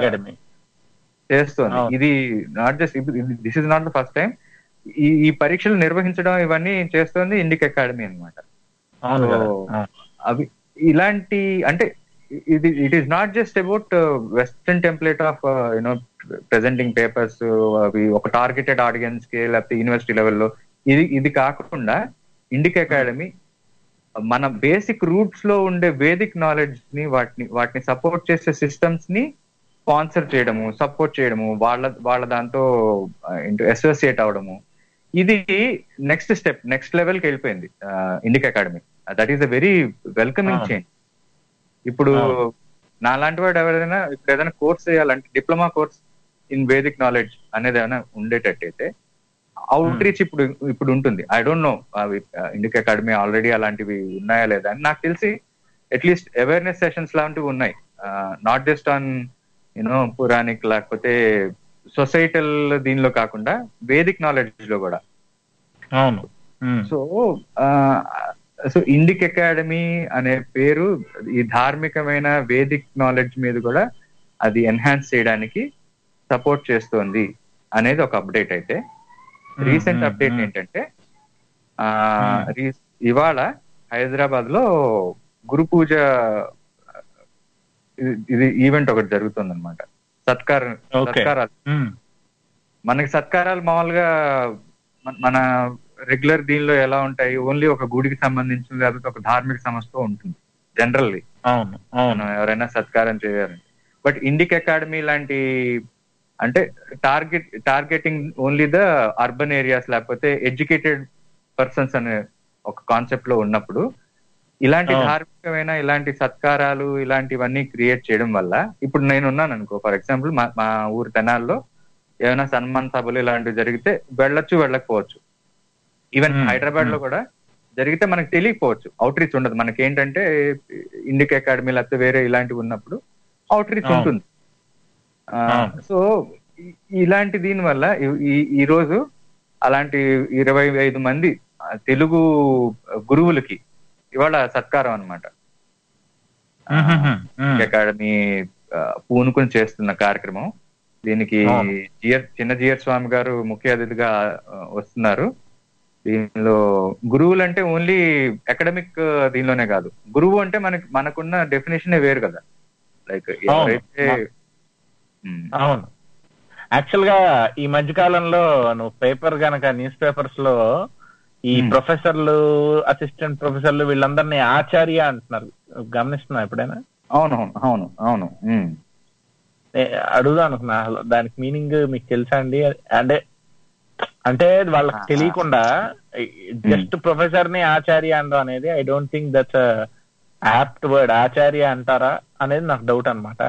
చేస్తుంది. ఇది not just, this is not the first time ఈ ఈ పరీక్షలు నిర్వహించడం ఇవన్నీ చేస్తుంది ఇండిక్ అకాడమీ అనమాట. అవి ఇలాంటి అంటే ఇది it is not just about western template of you know presenting papers, అవి ఒక టార్గెటెడ్ ఆడియన్స్ కి లేకపోతే యూనివర్సిటీ లెవెల్లో. ఇది ఇది కాకుండా ఇండిక్ అకాడమీ మన బేసిక్ రూట్స్ లో ఉండే వేదిక్ నాలెడ్జ్ ని, వాటిని వాటిని సపోర్ట్ చేసే సిస్టమ్స్ ని స్పాన్సర్ చేయడము, సపోర్ట్ చేయడము, వాళ్ళ వాళ్ళ దాంతో అసోసియేట్ అవడము, ఇది నెక్స్ట్ స్టెప్, నెక్స్ట్ లెవెల్కి వెళ్ళిపోయింది Indic Academy. That is a very welcoming change. ఇప్పుడు నా లాంటి వాడు ఎవరైనా ఇప్పుడు ఏదైనా కోర్స్ చేయాలంటే, diploma course in Vedic knowledge అనేది ఏమైనా ఉండేటట్టయితే అవుట్ రీచ్ ఇప్పుడు ఇప్పుడు ఉంటుంది. ఐ డోంట్ నో అవి ఇండిక్ అకాడమీ ఆల్రెడీ అలాంటివి ఉన్నాయా లేదా అని. నాకు తెలిసి అట్లీస్ట్ అవేర్నెస్ సెషన్స్ లాంటివి ఉన్నాయి, not just on you know Puranic లేకపోతే సొసైటల్ దీనిలో కాకుండా వేదిక్ నాలెడ్జ్ లో కూడా. సో సో ఇండిక్ అకాడమీ అనే పేరు ఈ ధార్మికమైన వేదిక్ నాలెడ్జ్ మీద కూడా అది ఎన్హాన్స్ చేయడానికి సపోర్ట్ చేస్తోంది అనేది ఒక అప్డేట్. అయితే రీసెంట్ అప్డేట్ ఏంటంటే ఇవాళ హైదరాబాద్ లో గురు పూజ ఇది ఈవెంట్ ఒకటి జరుగుతుంది అనమాట. సత్కారం సత్కారాలు మనకి సత్కారాలు మామూలుగా మన రెగ్యులర్ దీనిలో ఎలా ఉంటాయి, ఓన్లీ ఒక గుడికి సంబంధించిన లేకపోతే ఒక ధార్మిక సంస్థ ఉంటుంది జనరల్లీ మనం ఎవరైనా సత్కారం చేయాలంటే. బట్ ఇండిక్ అకాడమీ లాంటి అంటే target targeting only the urban areas లేకపోతే ఎడ్యుకేటెడ్ పర్సన్స్ అనే ఒక కాన్సెప్ట్ లో ఉన్నప్పుడు ఇలాంటి ధార్మికమైన ఇలాంటి సత్కారాలు ఇలాంటివన్నీ క్రియేట్ చేయడం వల్ల, ఇప్పుడు నేను ఉన్నాను అనుకో ఫర్ ఎగ్జాంపుల్ మా మా ఊరు తెనాల్లో ఏమైనా సన్మాన్ సభలు ఇలాంటివి జరిగితే వెళ్ళొచ్చు వెళ్ళకపోవచ్చు. ఈవెన్ హైదరాబాద్ లో కూడా జరిగితే మనకు తెలియకపోవచ్చు, అవుట్ రీచ్ ఉండదు. మనకి ఏంటంటే ఇండిక్ అకాడమీ లేకపోతే వేరే ఇలాంటివి ఉన్నప్పుడు అవుట్ రీచ్ ఉంటుంది. సో ఇలాంటి దీని వల్ల ఈ రోజు అలాంటి ఇరవై ఐదు మంది తెలుగు గురువులకి ఇవాళ సత్కారం అనమాట. అకాడమీ పూనుకుని చేస్తున్న కార్యక్రమం. దీనికి జిఆర్ చిన్న జిఆర్ స్వామి గారు ముఖ్య అతిథిగా వస్తున్నారు. దీనిలో గురువులు అంటే ఓన్లీ అకాడమిక్ దీనిలోనే కాదు, గురువు అంటే మనకి మనకున్న డెఫినేషన్ వేరు కదా. లైక్ ఎవరైతే అవును యాక్చువల్ గా ఈ మధ్య కాలంలో నువ్వు పేపర్ గనక న్యూస్ పేపర్స్ లో ఈ ప్రొఫెసర్లు, అసిస్టెంట్ ప్రొఫెసర్లు వీళ్ళందరినీ ఆచార్య అంటున్నారు, గమనిస్తున్నా ఎప్పుడైనా? అవునవును అవును అవును అడుగుదాం అనుకున్నా, దానికి మీనింగ్ మీకు తెలుసా అండి? అంటే అంటే వాళ్ళకి తెలియకుండా జస్ట్ ప్రొఫెసర్ ని ఆచార్య అనడం అనేది I don't think that's apt word. ఆచార్య అంటారా అనేది నాకు డౌట్ అనమాట.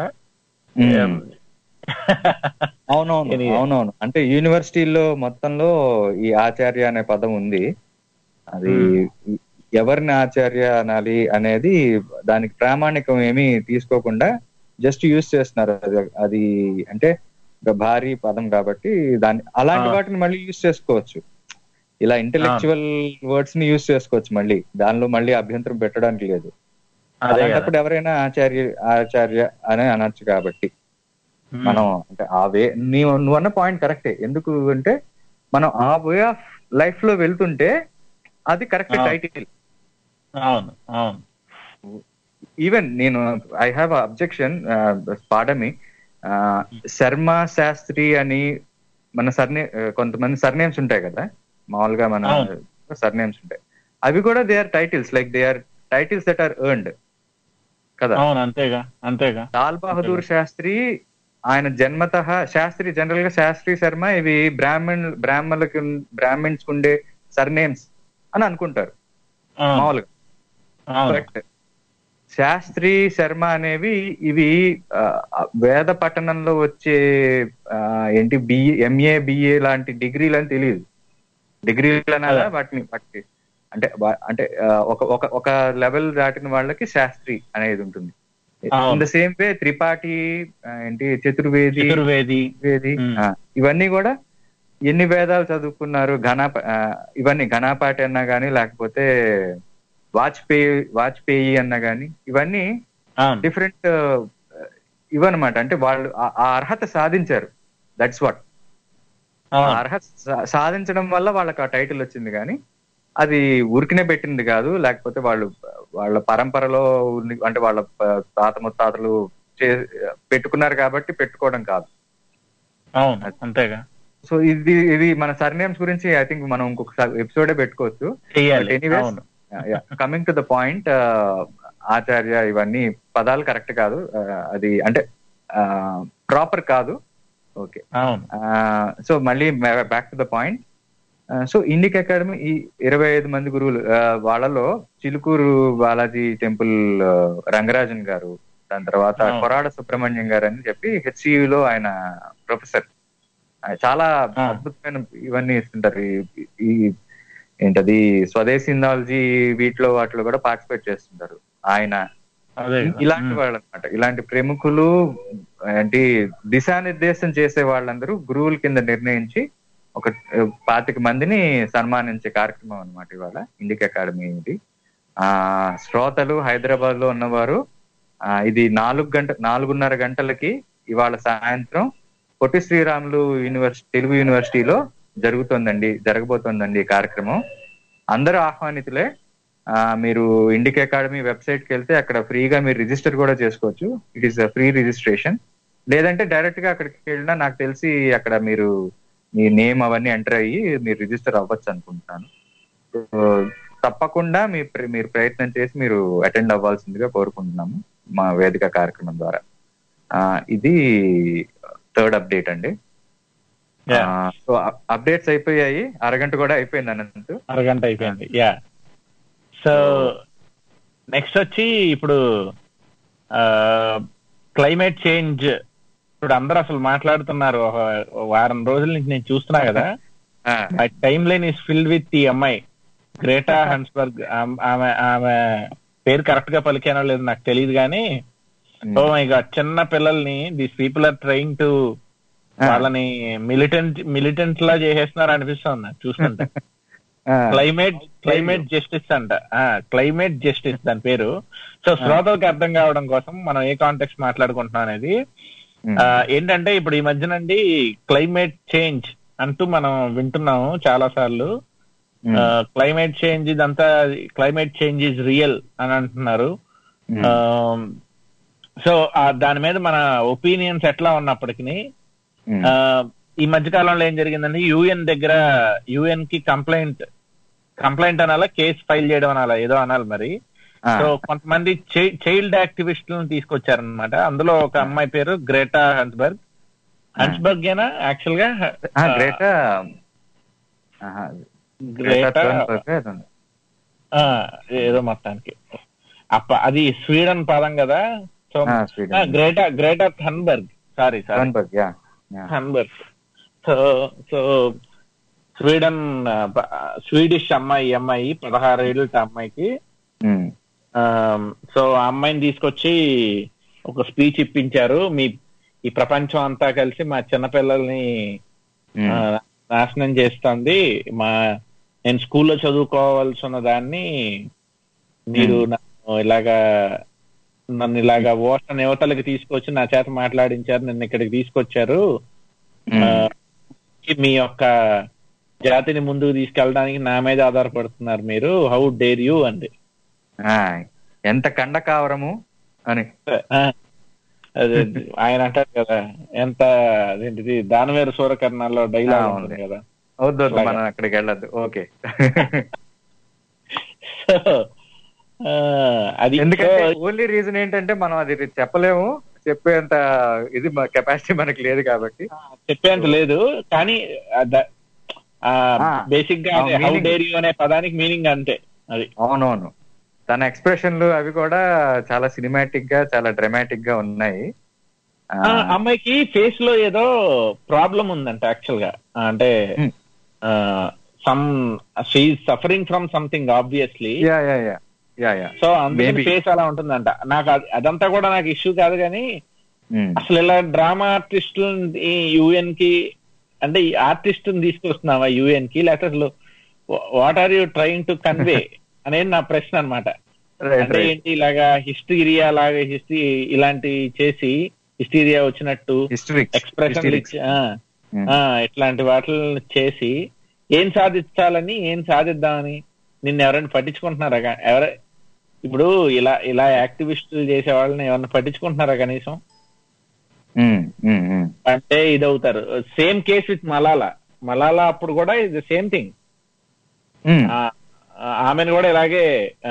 అవునవును అవునవును అంటే యూనివర్సిటీలో మొత్తంలో ఈ ఆచార్య అనే పదం ఉంది. అది ఎవరిని ఆచార్య అనాలి అనేది దానికి ప్రామాణికం ఏమీ తీసుకోకుండా జస్ట్ యూజ్ చేస్తున్నారు. అది అది అంటే భారీ పదం కాబట్టి దాన్ని అలాంటి వాటిని మళ్ళీ యూజ్ చేసుకోవచ్చు. ఇలా ఇంటెలెక్చువల్ వర్డ్స్ ని యూజ్ చేసుకోవచ్చు, మళ్ళీ దానిలో మళ్ళీ అభ్యంతరం పెట్టడానికి లేదు. అలాంటప్పుడు ఎవరైనా ఆచార్య ఆచార్య అని అనొచ్చు. కాబట్టి మనం అంటే ఆ వే నీవు నువ్వు అన్న పాయింట్ కరెక్టే. ఎందుకు అంటే మనం ఆ వే ఆఫ్ లైఫ్ లో వెళ్తుంటే అది కరెక్ట్ టైటిల్. అవును అవును ఈవెన్ నేను ఐ హ్యావ్ అబ్జెక్షన్, పాడమి శర్మ శాస్త్రి అని మన సర్నే కొంతమంది సర్నేమ్స్ ఉంటాయి కదా, మామూలుగా మన సర్నేమ్స్ ఉంటాయి, అవి కూడా they are titles, like they are titles that are earned కదా. అంతేగా అంతేగా లాల్ బహదూర్ శాస్త్రి ఆయన జన్మతః శాస్త్రి, జనరల్ గా శాస్త్రి శర్మ ఇవి బ్రాహ్మణ్ బ్రాహ్మణులకి బ్రాహ్మణ్స్ ఉండే సర్నేమ్స్ అని అనుకుంటారు మామూలుగా. కరెక్ట్. శాస్త్రి శర్మ అనేవి ఇవి వేద పఠనంలో వచ్చే ఏంటి బిఏ ఎంఏ బిఏ లాంటి డిగ్రీలు అని తెలియదు. డిగ్రీలు అనాలా వాటిని వాటి అంటే అంటే ఒక ఒక ఒక లెవెల్ దాటిన వాళ్ళకి శాస్త్రి అనేది ఉంటుంది. In the same way Tripathi ఏంటి చతుర్వేది చతుర్వేది వేది ఇవన్నీ కూడా ఎన్ని వేదాలు చదువుకున్నారు, ఘనా ఇవన్నీ ఘనాపాటి అన్నా గానీ లేకపోతే వాజ్పేయి వాజ్పేయి అన్నా గానీ ఇవన్నీ డిఫరెంట్ ఇవన్నమాట. అంటే వాళ్ళు ఆ అర్హత సాధించారు. That's what. అర్హత సాధించడం వల్ల వాళ్ళకి ఆ టైటిల్ వచ్చింది, కానీ అది ఊరికినే పెట్టింది కాదు. లేకపోతే వాళ్ళు వాళ్ళ పరంపరలో అంటే వాళ్ళ తాత ముత్తాతలు పెట్టుకున్నారు కాబట్టి పెట్టుకోవడం కాదు. అంతేగా. సో ఇది ఇది మన సర్నేమ్స్ గురించి ఐ థింక్ మనం ఇంకొక ఎపిసోడే పెట్టుకోవచ్చు. Anyways coming to the point, ఆచార్య ఇవన్నీ పదాలు కరెక్ట్ కాదు, అది అంటే ప్రాపర్ కాదు. ఓకే, సో మళ్ళీ back to the point. So Indic Academy ఈ ఇరవై ఐదు మంది గురువులు, వాళ్ళలో చిలుకూరు బాలాజీ టెంపుల్ రంగరాజన్ గారు, దాని తర్వాత కొరాడ సుబ్రహ్మణ్యం గారు అని చెప్పి హెచ్సియులో ఆయన ప్రొఫెసర్, చాలా అద్భుతమైన ఇవన్నీ ఇస్తుంటారు. ఈ ఏంటది స్వదేశీందాలజీ వీటిలో వాటిలో కూడా పార్టిసిపేట్ చేస్తుంటారు ఆయన. ఇలాంటి వాళ్ళు అనమాట, ఇలాంటి ప్రముఖులు ఏంటి దిశానిర్దేశం చేసే వాళ్ళందరూ గురువుల కింద నిర్ణయించి ఒక పాతిక మందిని సన్మానించే కార్యక్రమం అనమాట ఇవాళ ఇండిక్ అకాడమీ. ఇది ఆ శ్రోతలు హైదరాబాద్ లో ఉన్నవారు ఆ ఇది నాలుగు గంట నాలుగున్నర గంటలకి ఇవాళ సాయంత్రం పొట్టి శ్రీరాములు యూనివర్సిటీ తెలుగు యూనివర్సిటీలో జరుగుతోందండి జరగబోతోందండి ఈ కార్యక్రమం. అందరూ ఆహ్వానితులే. ఆ మీరు ఇండిక్ అకాడమీ వెబ్సైట్కి వెళ్తే అక్కడ ఫ్రీగా మీరు రిజిస్టర్ కూడా చేసుకోవచ్చు. It is a free registration. లేదంటే డైరెక్ట్ గా అక్కడికి వెళ్ళినా నాకు తెలిసి అక్కడ మీరు మీ నేమ్ అవన్నీ ఎంటర్ అయ్యి మీరు రిజిస్టర్ అవ్వచ్చు అనుకుంటున్నాను. తప్పకుండా మీ మీరు ప్రయత్నం చేసి మీరు అటెండ్ అవ్వాల్సిందిగా కోరుకుంటున్నాము మా వేదిక కార్యక్రమం ద్వారా. ఆ ఇది థర్డ్ అప్డేట్ అండి. సో అప్డేట్స్ అయిపోయాయి, అరగంట కూడా అయిపోయింది అనంత అరగంట అయిపోయింది. యా సో నెక్స్ట్ వచ్చి ఇప్పుడు క్లైమేట్ చేంజ్. ఇప్పుడు అందరూ అసలు మాట్లాడుతున్నారు. ఒక వారం రోజుల నుంచి నేను చూస్తున్నా కదా, my timeline is filled with ఈ అమ్మాయి గ్రేటా హన్స్బర్గ్. ఆమె ఆమె పేరు కరెక్ట్ గా పలికానో లేదు నాకు తెలియదు, కానీ ఓ మై గాడ్, చిన్న పిల్లల్ని these people are trying to వాళ్ళని మిలిటెంట్ మిలిటెంట్ లా చేసేస్తున్నారు అనిపిస్తుంది నాకు చూస్తుంటే. క్లైమేట్ క్లైమేట్ జస్టిస్ అంట, క్లైమేట్ జస్టిస్ దాని పేరు. సో శ్రోతలకు అర్థం కావడం కోసం మనం ఏ కాంటెక్స్ట్ మాట్లాడుకుంటున్నాం అనేది ఏంటంటే, ఇప్పుడు ఈ మధ్యనండి క్లైమేట్ చేంజ్ అంటూ మనం వింటున్నాము చాలా సార్లు. క్లైమేట్ చేంజ్ ఇదంతా క్లైమేట్ చేంజ్ ఈజ్ రియల్ అని అంటున్నారు. సో దాని మీద మన ఒపీనియన్స్ ఎట్లా ఉన్నప్పటికీ ఈ మధ్య కాలంలో ఏం జరిగిందంటే యుఎన్ దగ్గర యుఎన్ కి కంప్లైంట్ కంప్లైంట్ అనాలా, కేసు ఫైల్ చేయడం అనాలా, ఏదో అనాలి మరి. సో కొంతమంది చైల్డ్ యాక్టివిస్టులను తీసుకొచ్చారనమాట. అందులో ఒక అమ్మాయి పేరు గ్రేటా హన్స్బర్గ్. హన్స్బర్గ్ ఏనా యాక్చువల్ గా? గ్రేటా గ్రేటా ఏదో మొత్తానికి అప్ప అది స్వీడన్ పదం కదా. So Greta Greta Hanberg sorry sorry Hanberg. So so Sweden Swedish అమ్మాయి అమ్మాయి పదహారు ఏళ్ళ అమ్మాయికి. సో ఆ అమ్మాయిని తీసుకొచ్చి ఒక స్పీచ్ ఇప్పించారు. మీ ఈ ప్రపంచం అంతా కలిసి మా చిన్నపిల్లల్ని నాశనం చేస్తుంది, మా నేను స్కూల్లో చదువుకోవాల్సిన దాన్ని మీరు నన్ను ఇలాగా నన్ను ఇలాగా ఓషన్ యువతలకి తీసుకొచ్చి నా చేత మాట్లాడించారు, నన్ను ఇక్కడికి తీసుకొచ్చారు, మీ యొక్క జాతిని ముందుకు తీసుకెళ్ళడానికి నా మీద ఆధారపడుతున్నారు మీరు, హౌ డేర్ యూ అండి. ఎంత కండ కావరము అని అదే ఆయన అంటారు కదా, ఎంత అదేంటిది దానవేరు సూరకర్ణాల్లో డైలాగ్ ఉంటుంది కదా, మనం అక్కడికి వెళ్ళద్దు. ఓకే. సో అది ఎందుకంటే ఓన్లీ రీజన్ ఏంటంటే మనం అది చెప్పలేము, చెప్పేంత ఇది కెపాసిటీ మనకి లేదు కాబట్టి. చెప్పేంత లేదు కానీ బేసిక్ గా హౌ డేర్ యూ అనే పదానికి మీనింగ్ అంతే అది. అవునవును, తన ఎక్స్ప్రెషన్లు అవి కూడా చాలా సినిమాటిక్ గా చాలా డ్రామాటిక్ గా ఉన్నాయి. అమ్మాయికి ఫేస్ లో ఏదో ప్రాబ్లం ఉందంట యాక్చువల్ గా, అంటే some she suffering from something obviously. So అందుకని ఫేస్ అలా ఉంటుందంట. నాకు అదంతా కూడా నాకు ఇష్యూ కాదు కానీ అసలు ఇలా డ్రామా ఆర్టిస్టులు యుఎన్ కి అంటే ఈ ఆర్టిస్ట్ తీసుకొస్తున్నావా యుఎన్ కి, లేకపోతే అసలు what are you trying to convey అనేది నా ప్రశ్న అనమాట. అంటే ఏంటి ఇలాగా హిస్టీరియా లాగా హిస్టరీ ఇలాంటి చేసి హిస్టీరియా వచ్చినట్టు ఎక్స్ప్రెషన్ ఇచ్చి ఇట్లాంటి వాటిని చేసి ఏం సాధించాలని ఏం సాధిద్దామని నిన్ను ఎవరైనా పట్టించుకుంటున్నారా? ఎవర ఇప్పుడు ఇలా ఇలా యాక్టివిస్టులు చేసే వాళ్ళని ఎవరైనా పట్టించుకుంటున్నారా కనీసం? అంటే ఇదవుతారు. Same case with Malala. Malala అప్పుడు కూడా ఇది సేమ్ థింగ్. ఆమెను కూడా ఇలాగే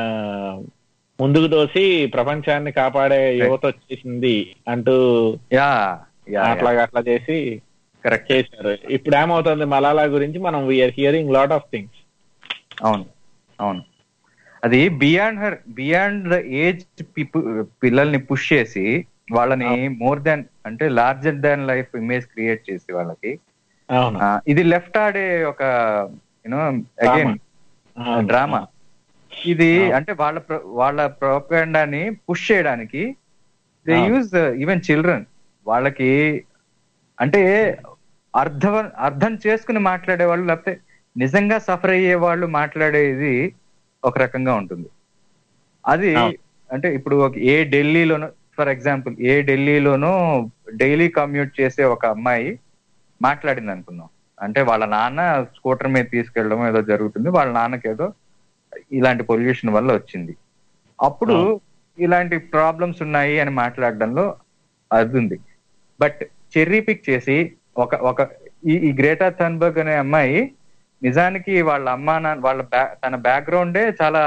ముందుకు తోసి ప్రపంచాన్ని కాపాడే యువత వచ్చేసింది అంటూ అట్లాగా అట్లా చేసి కరెక్ట్ చేశారు. ఇప్పుడు ఏమవుతుంది మలాలా గురించి మనం we're hearing lot of things. అవును అవును, అది beyond her beyond the age people పిల్లల్ని పుష్ చేసి వాళ్ళని మోర్ దాన్ అంటే larger than life image create చేసి వాళ్ళకి ఇది లెఫ్ట్ ఆడే ఒక యూనో అగైన్ డ్రామా ఇది. అంటే వాళ్ళ వాళ్ళ ప్రొపగండాని పుష్ చేయడానికి దే యూజ్ ఈవెన్ చిల్డ్రన్. వాళ్ళకి అంటే అర్థం అర్థం చేసుకుని మాట్లాడే వాళ్ళు లేకపోతే నిజంగా సఫర్ అయ్యే వాళ్ళు మాట్లాడేది ఒక రకంగా ఉంటుంది. అది అంటే ఇప్పుడు ఏ ఢిల్లీలోనో ఫర్ ఎగ్జాంపుల్ ఏ ఢిల్లీలోనో డైలీ కమ్యూట్ చేసే ఒక అమ్మాయి మాట్లాడింది అనుకుందాం. అంటే వాళ్ళ నాన్న స్కూటర్ మీద తీసుకెళ్ళడం ఏదో జరుగుతుంది, వాళ్ళ నాన్నకి ఏదో ఇలాంటి పొల్యూషన్ వల్ల వచ్చింది. అప్పుడు ఇలాంటి ప్రాబ్లమ్స్ ఉన్నాయి అని మాట్లాడడంలో అది ఉంది. బట్ చెర్రీ పిక్ చేసి ఒక ఒక ఈ గ్రేటా థన్బర్గ్ అనే అమ్మాయి నిజానికి వాళ్ళ అమ్మా నాన్న వాళ్ళ బ్యా తన బ్యాక్గ్రౌండే చాలా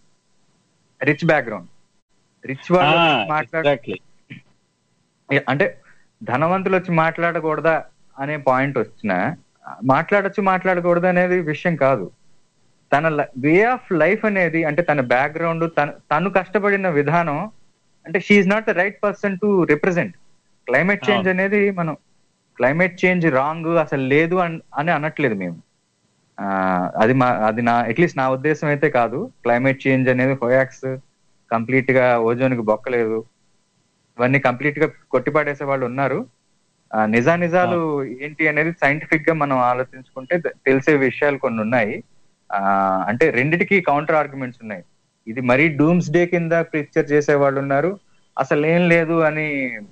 రిచ్ బ్యాక్గ్రౌండ్. రిచ్ వాళ్ళు మాట్లాడ అంటే ధనవంతులు వచ్చి మాట్లాడకూడదా అనే పాయింట్ వచ్చినా మాట్లాడచ్చు మాట్లాడకూడదు అనేది విషయం కాదు. తన వే ఆఫ్ లైఫ్ అనేది అంటే తన బ్యాక్గ్రౌండ్ తను తను కష్టపడిన విధానం అంటే she's not the right person to represent. Climate change అనేది మనం క్లైమేట్ చేంజ్ రాంగ్ అసలు లేదు అని అనట్లేదు మేము. అది మా అది నా అట్లీస్ట్ నా ఉద్దేశం అయితే కాదు. క్లైమేట్ చేంజ్ అనేది హోయాక్స్ కంప్లీట్ గా ఓజోన్కి బొక్కలేదు, ఇవన్నీ కంప్లీట్ గా కొట్టిపడేసే వాళ్ళు ఉన్నారు. నిజానిజాలు ఏంటి అనేది సైంటిఫిక్ గా మనం ఆలోచించుకుంటే తెలిసే విషయాలు కొన్ని ఉన్నాయి. ఆ అంటే రెండిటికి కౌంటర్ ఆర్గ్యుమెంట్స్ ఉన్నాయి. ఇది మరీ డూమ్స్ డే కింద పిక్చర్ చేసే వాళ్ళు ఉన్నారు, అసలు ఏం లేదు అని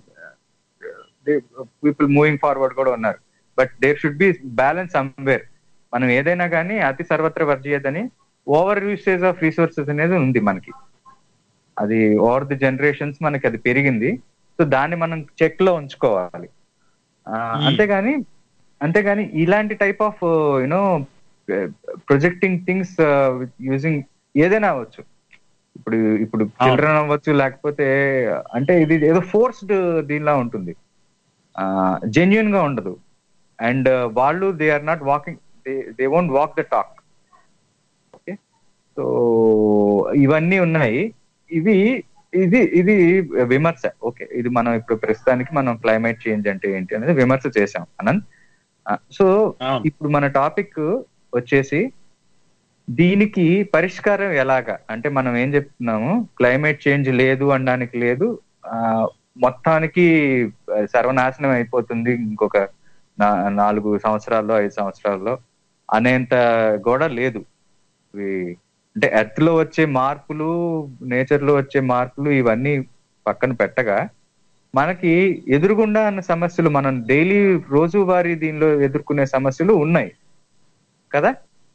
పీపుల్ మూవింగ్ ఫార్వర్డ్ కూడా ఉన్నారు. But there should be balance somewhere. మనం ఏదైనా కానీ అతి సర్వత్ర వర్జీయదని ఓవర్ యూసేజ్ ఆఫ్ రిసోర్సెస్ అనేది ఉంది మనకి. అది ఓవర్ ది జనరేషన్స్ మనకి అది పెరిగింది. సో దాన్ని మనం చెక్ లో ఉంచుకోవాలి. అంతేగాని అంతేగాని ఇలాంటి type of you know projecting things using ఏదైనా అవ్వచ్చు. ఇప్పుడు ఇప్పుడు చిల్డ్రన్ అవ్వచ్చు, లేకపోతే అంటే ఇది ఏదో ఫోర్స్డ్ దీనిలా ఉంటుంది, జెన్యున్ గా ఉండదు. అండ్ వాళ్ళు they are not walking, they they won't walk the talk. Okay, so ఇవన్నీ ఉన్నాయి. ఇవి ఇది ఇది విమర్శ. ఓకే, ఇది మనం ఇప్పుడు ప్రస్తుతానికి మనం క్లైమేట్ చేంజ్ అంటే ఏంటి అనేది విమర్శ చేసాం అనంత్. సో ఇప్పుడు మన టాపిక్ వచ్చేసి దీనికి పరిష్కారం ఎలాగా అంటే మనం ఏం చెప్తున్నాము, క్లైమేట్ చేంజ్ లేదు అనడానికి లేదు, ఆ మొత్తానికి సర్వనాశనం అయిపోతుంది ఇంకొక నాలుగు సంవత్సరాల్లో ఐదు సంవత్సరాల్లో అనేంత కూడా లేదు. అంటే ఎర్త్ లో వచ్చే మార్పులు, నేచర్ లో వచ్చే మార్పులు ఇవన్నీ పక్కన పెట్టగా మనకి ఎదురుగుండా అన్న సమస్యలు, మనం డైలీ రోజువారీ దీనిలో ఎదుర్కొనే సమస్యలు ఉన్నాయి కదా.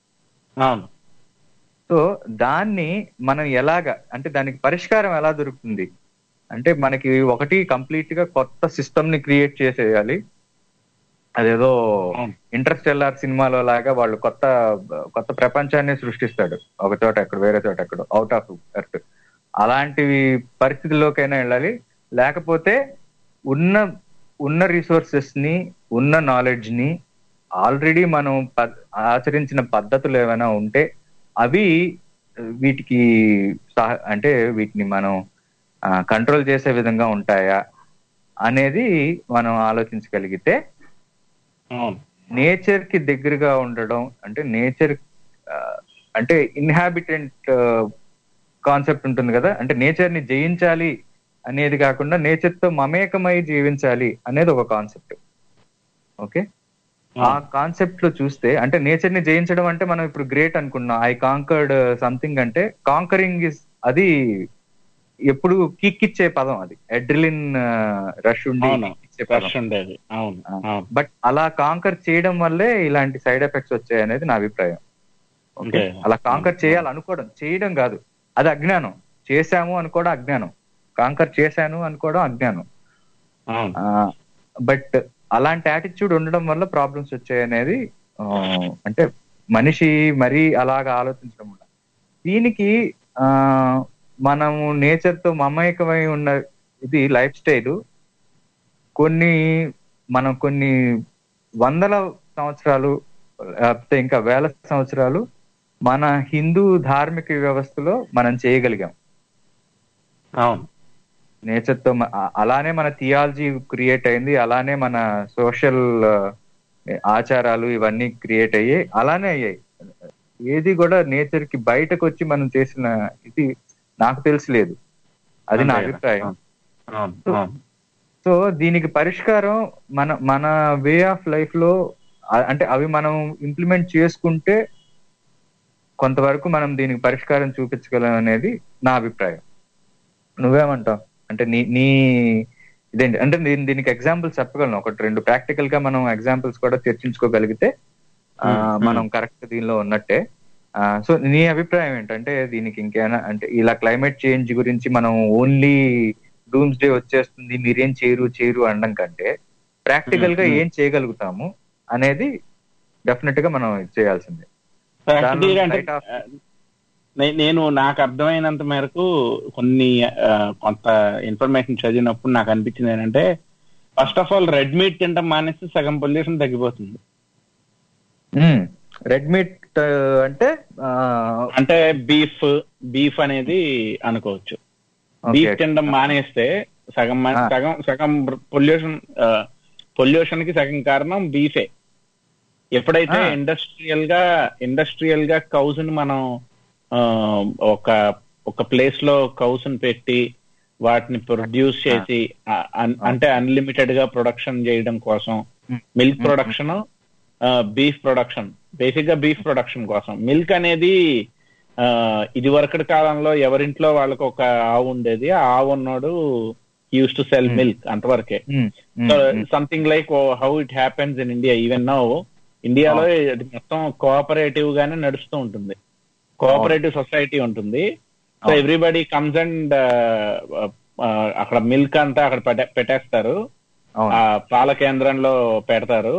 సో దాన్ని మనం ఎలాగా అంటే దానికి పరిష్కారం ఎలా దొరుకుతుంది అంటే మనకి ఒకటి కంప్లీట్ గా కొత్త సిస్టమ్ ని క్రియేట్ చేసేయాలి. అదేదో ఇంటర్స్టెల్లార్ సినిమాలో లాగా వాళ్ళు కొత్త కొత్త ప్రపంచాన్ని సృష్టిస్తాడు, ఒక చోట ఎక్కడ వేరే చోట ఎక్కడ అవుట్ ఆఫ్ ఎర్త్. అలాంటివి పరిస్థితుల్లోకైనా వెళ్ళాలి, లేకపోతే ఉన్న ఉన్న రిసోర్సెస్ ని, ఉన్న నాలెడ్జ్ ని ఆల్రెడీ మనం ఆచరించిన పద్ధతులు ఏమైనా ఉంటే అవి వీటికి అంటే వీటిని మనం కంట్రోల్ చేసే విధంగా ఉంటాయా అనేది మనం ఆలోచించగలిగితే, నేచర్ కి దగ్గరగా ఉండడం అంటే నేచర్ అంటే ఇన్హాబిటెంట్ కాన్సెప్ట్ ఉంటుంది కదా, అంటే నేచర్ ని జయించాలి అనేది కాకుండా నేచర్ తో మమేకమై జీవించాలి అనేది ఒక కాన్సెప్ట్. ఓకే, ఆ కాన్సెప్ట్ లో చూస్తే అంటే నేచర్ ని జయించడం అంటే మనం ఇప్పుడు గ్రేట్ అనుకున్నాం, ఐ కాంకర్డ్ సంథింగ్ అంటే కాంకరింగ్ ఇస్ అది ఎప్పుడు కిక్ ఇచ్చే పదం, అది అడ్రిలిన్ రష్ ఉండి ఇచ్చే పదం. బట్ అలా కాంకర్ చేయడం వల్లే ఇలాంటి సైడ్ ఎఫెక్ట్స్ వచ్చాయి అనేది నా అభిప్రాయం. ఓకే, అలా కాంకర్ చేయాలనుకోవడం, చేయడం కాదు, అది అజ్ఞానం. చేశాము అనుకోవడం అజ్ఞానం, కాంకర్ చేశాను అనుకోవడం అజ్ఞానం. బట్ అలాంటి యాటిట్యూడ్ ఉండడం వల్ల ప్రాబ్లమ్స్ వచ్చాయి అనేది అంటే మనిషి మరీ అలాగా ఆలోచించడం వల్ల. దీనికి ఆ మనము నేచర్ తో మమేకమై ఉన్న ఇది లైఫ్ స్టైల్ కొన్ని మనం కొన్ని వందల సంవత్సరాలు లేకపోతే ఇంకా వేల సంవత్సరాలు మన హిందూ ధార్మిక వ్యవస్థలో మనం చేయగలిగాం. అవును, నేచర్ తో అలానే మన థియాలజీ క్రియేట్ అయింది, అలానే మన సోషల్ ఆచారాలు ఇవన్నీ క్రియేట్ అయ్యాయి, అలానే అయ్యాయి. ఏది కూడా నేచర్ కి బయటకు వచ్చి మనం చేసిన ఇది నాకు తెలిసిలేదు, అది నా అభిప్రాయం. సో దీనికి పరిష్కారం మన మన వే ఆఫ్ లైఫ్ లో అంటే అవి మనం ఇంప్లిమెంట్ చేసుకుంటే కొంతవరకు మనం దీనికి పరిష్కారం చూపించగలం అనేది నా అభిప్రాయం. నువ్వేమంటావు? అంటే నీ నీ ఇదేంటి అంటే నేను దీనికి ఎగ్జాంపుల్స్ చెప్పగలను, ఒకటి రెండు ప్రాక్టికల్ గా మనం ఎగ్జాంపుల్స్ కూడా చర్చించుకోగలిగితే మనం కరెక్ట్ దీనిలో ఉన్నట్టే. సో నీ అభిప్రాయం ఏంటంటే దీనికి ఇంకేనా అంటే ఇలా క్లైమేట్ చేంజ్ గురించి మనం ఓన్లీ డూమ్స్ డే వచ్చేస్తుంది మీరేం చేయరు చేయరు అనడం కంటే ప్రాక్టికల్ గా ఏం చేయగలుగుతాము అనేది డెఫినెట్ గా మనం చేయాల్సిందే. నేను నాకు అర్థమైనంత మేరకు కొన్ని కొంత ఇన్ఫర్మేషన్ చదివినప్పుడు నాకు అనిపించింది ఏంటంటే, first of all red meat తింటాం మానేస్తే సగం పొల్యూషన్ తగ్గిపోతుంది. రెడ్ మీట్ అంటే అంటే బీఫ్ బీఫ్ అనేది అనుకోవచ్చు. బీఫ్ తినడం మానేస్తే సగం సగం సగం పొల్యూషన్ పొల్యూషన్ కి సగం కారణం బీఫే. ఎప్పుడైతే ఇండస్ట్రియల్ గా ఇండస్ట్రియల్ గా కౌస్ ని మనం ఒక ఒక ప్లేస్ లో కౌస్ ని పెట్టి వాటిని ప్రొడ్యూస్ చేసి అంటే అన్లిమిటెడ్ గా ప్రొడక్షన్ చేయడం కోసం, milk production, beef production, basic గా బీఫ్ ప్రొడక్షన్ కోసం. మిల్క్ అనేది ఇది వరకటి కాలంలో ఎవరింట్లో వాళ్ళకి ఒక ఆవు ఉండేది, ఆ ఆవు ఉన్నాడు యూస్ టు సెల్ మిల్క్, అంతవరకే. So something like how it happens in India even now. ఇండియాలో మొత్తం కోఆపరేటివ్ గానే నడుస్తూ ఉంటుంది, కోఆపరేటివ్ సొసైటీ ఉంటుంది. సో ఎవ్రీబడి కమ్స్ అండ్ అక్కడ మిల్క్ అంతా అక్కడ పెట్టేస్తారు. ఆ పాల కేంద్రంలో పెడతారు.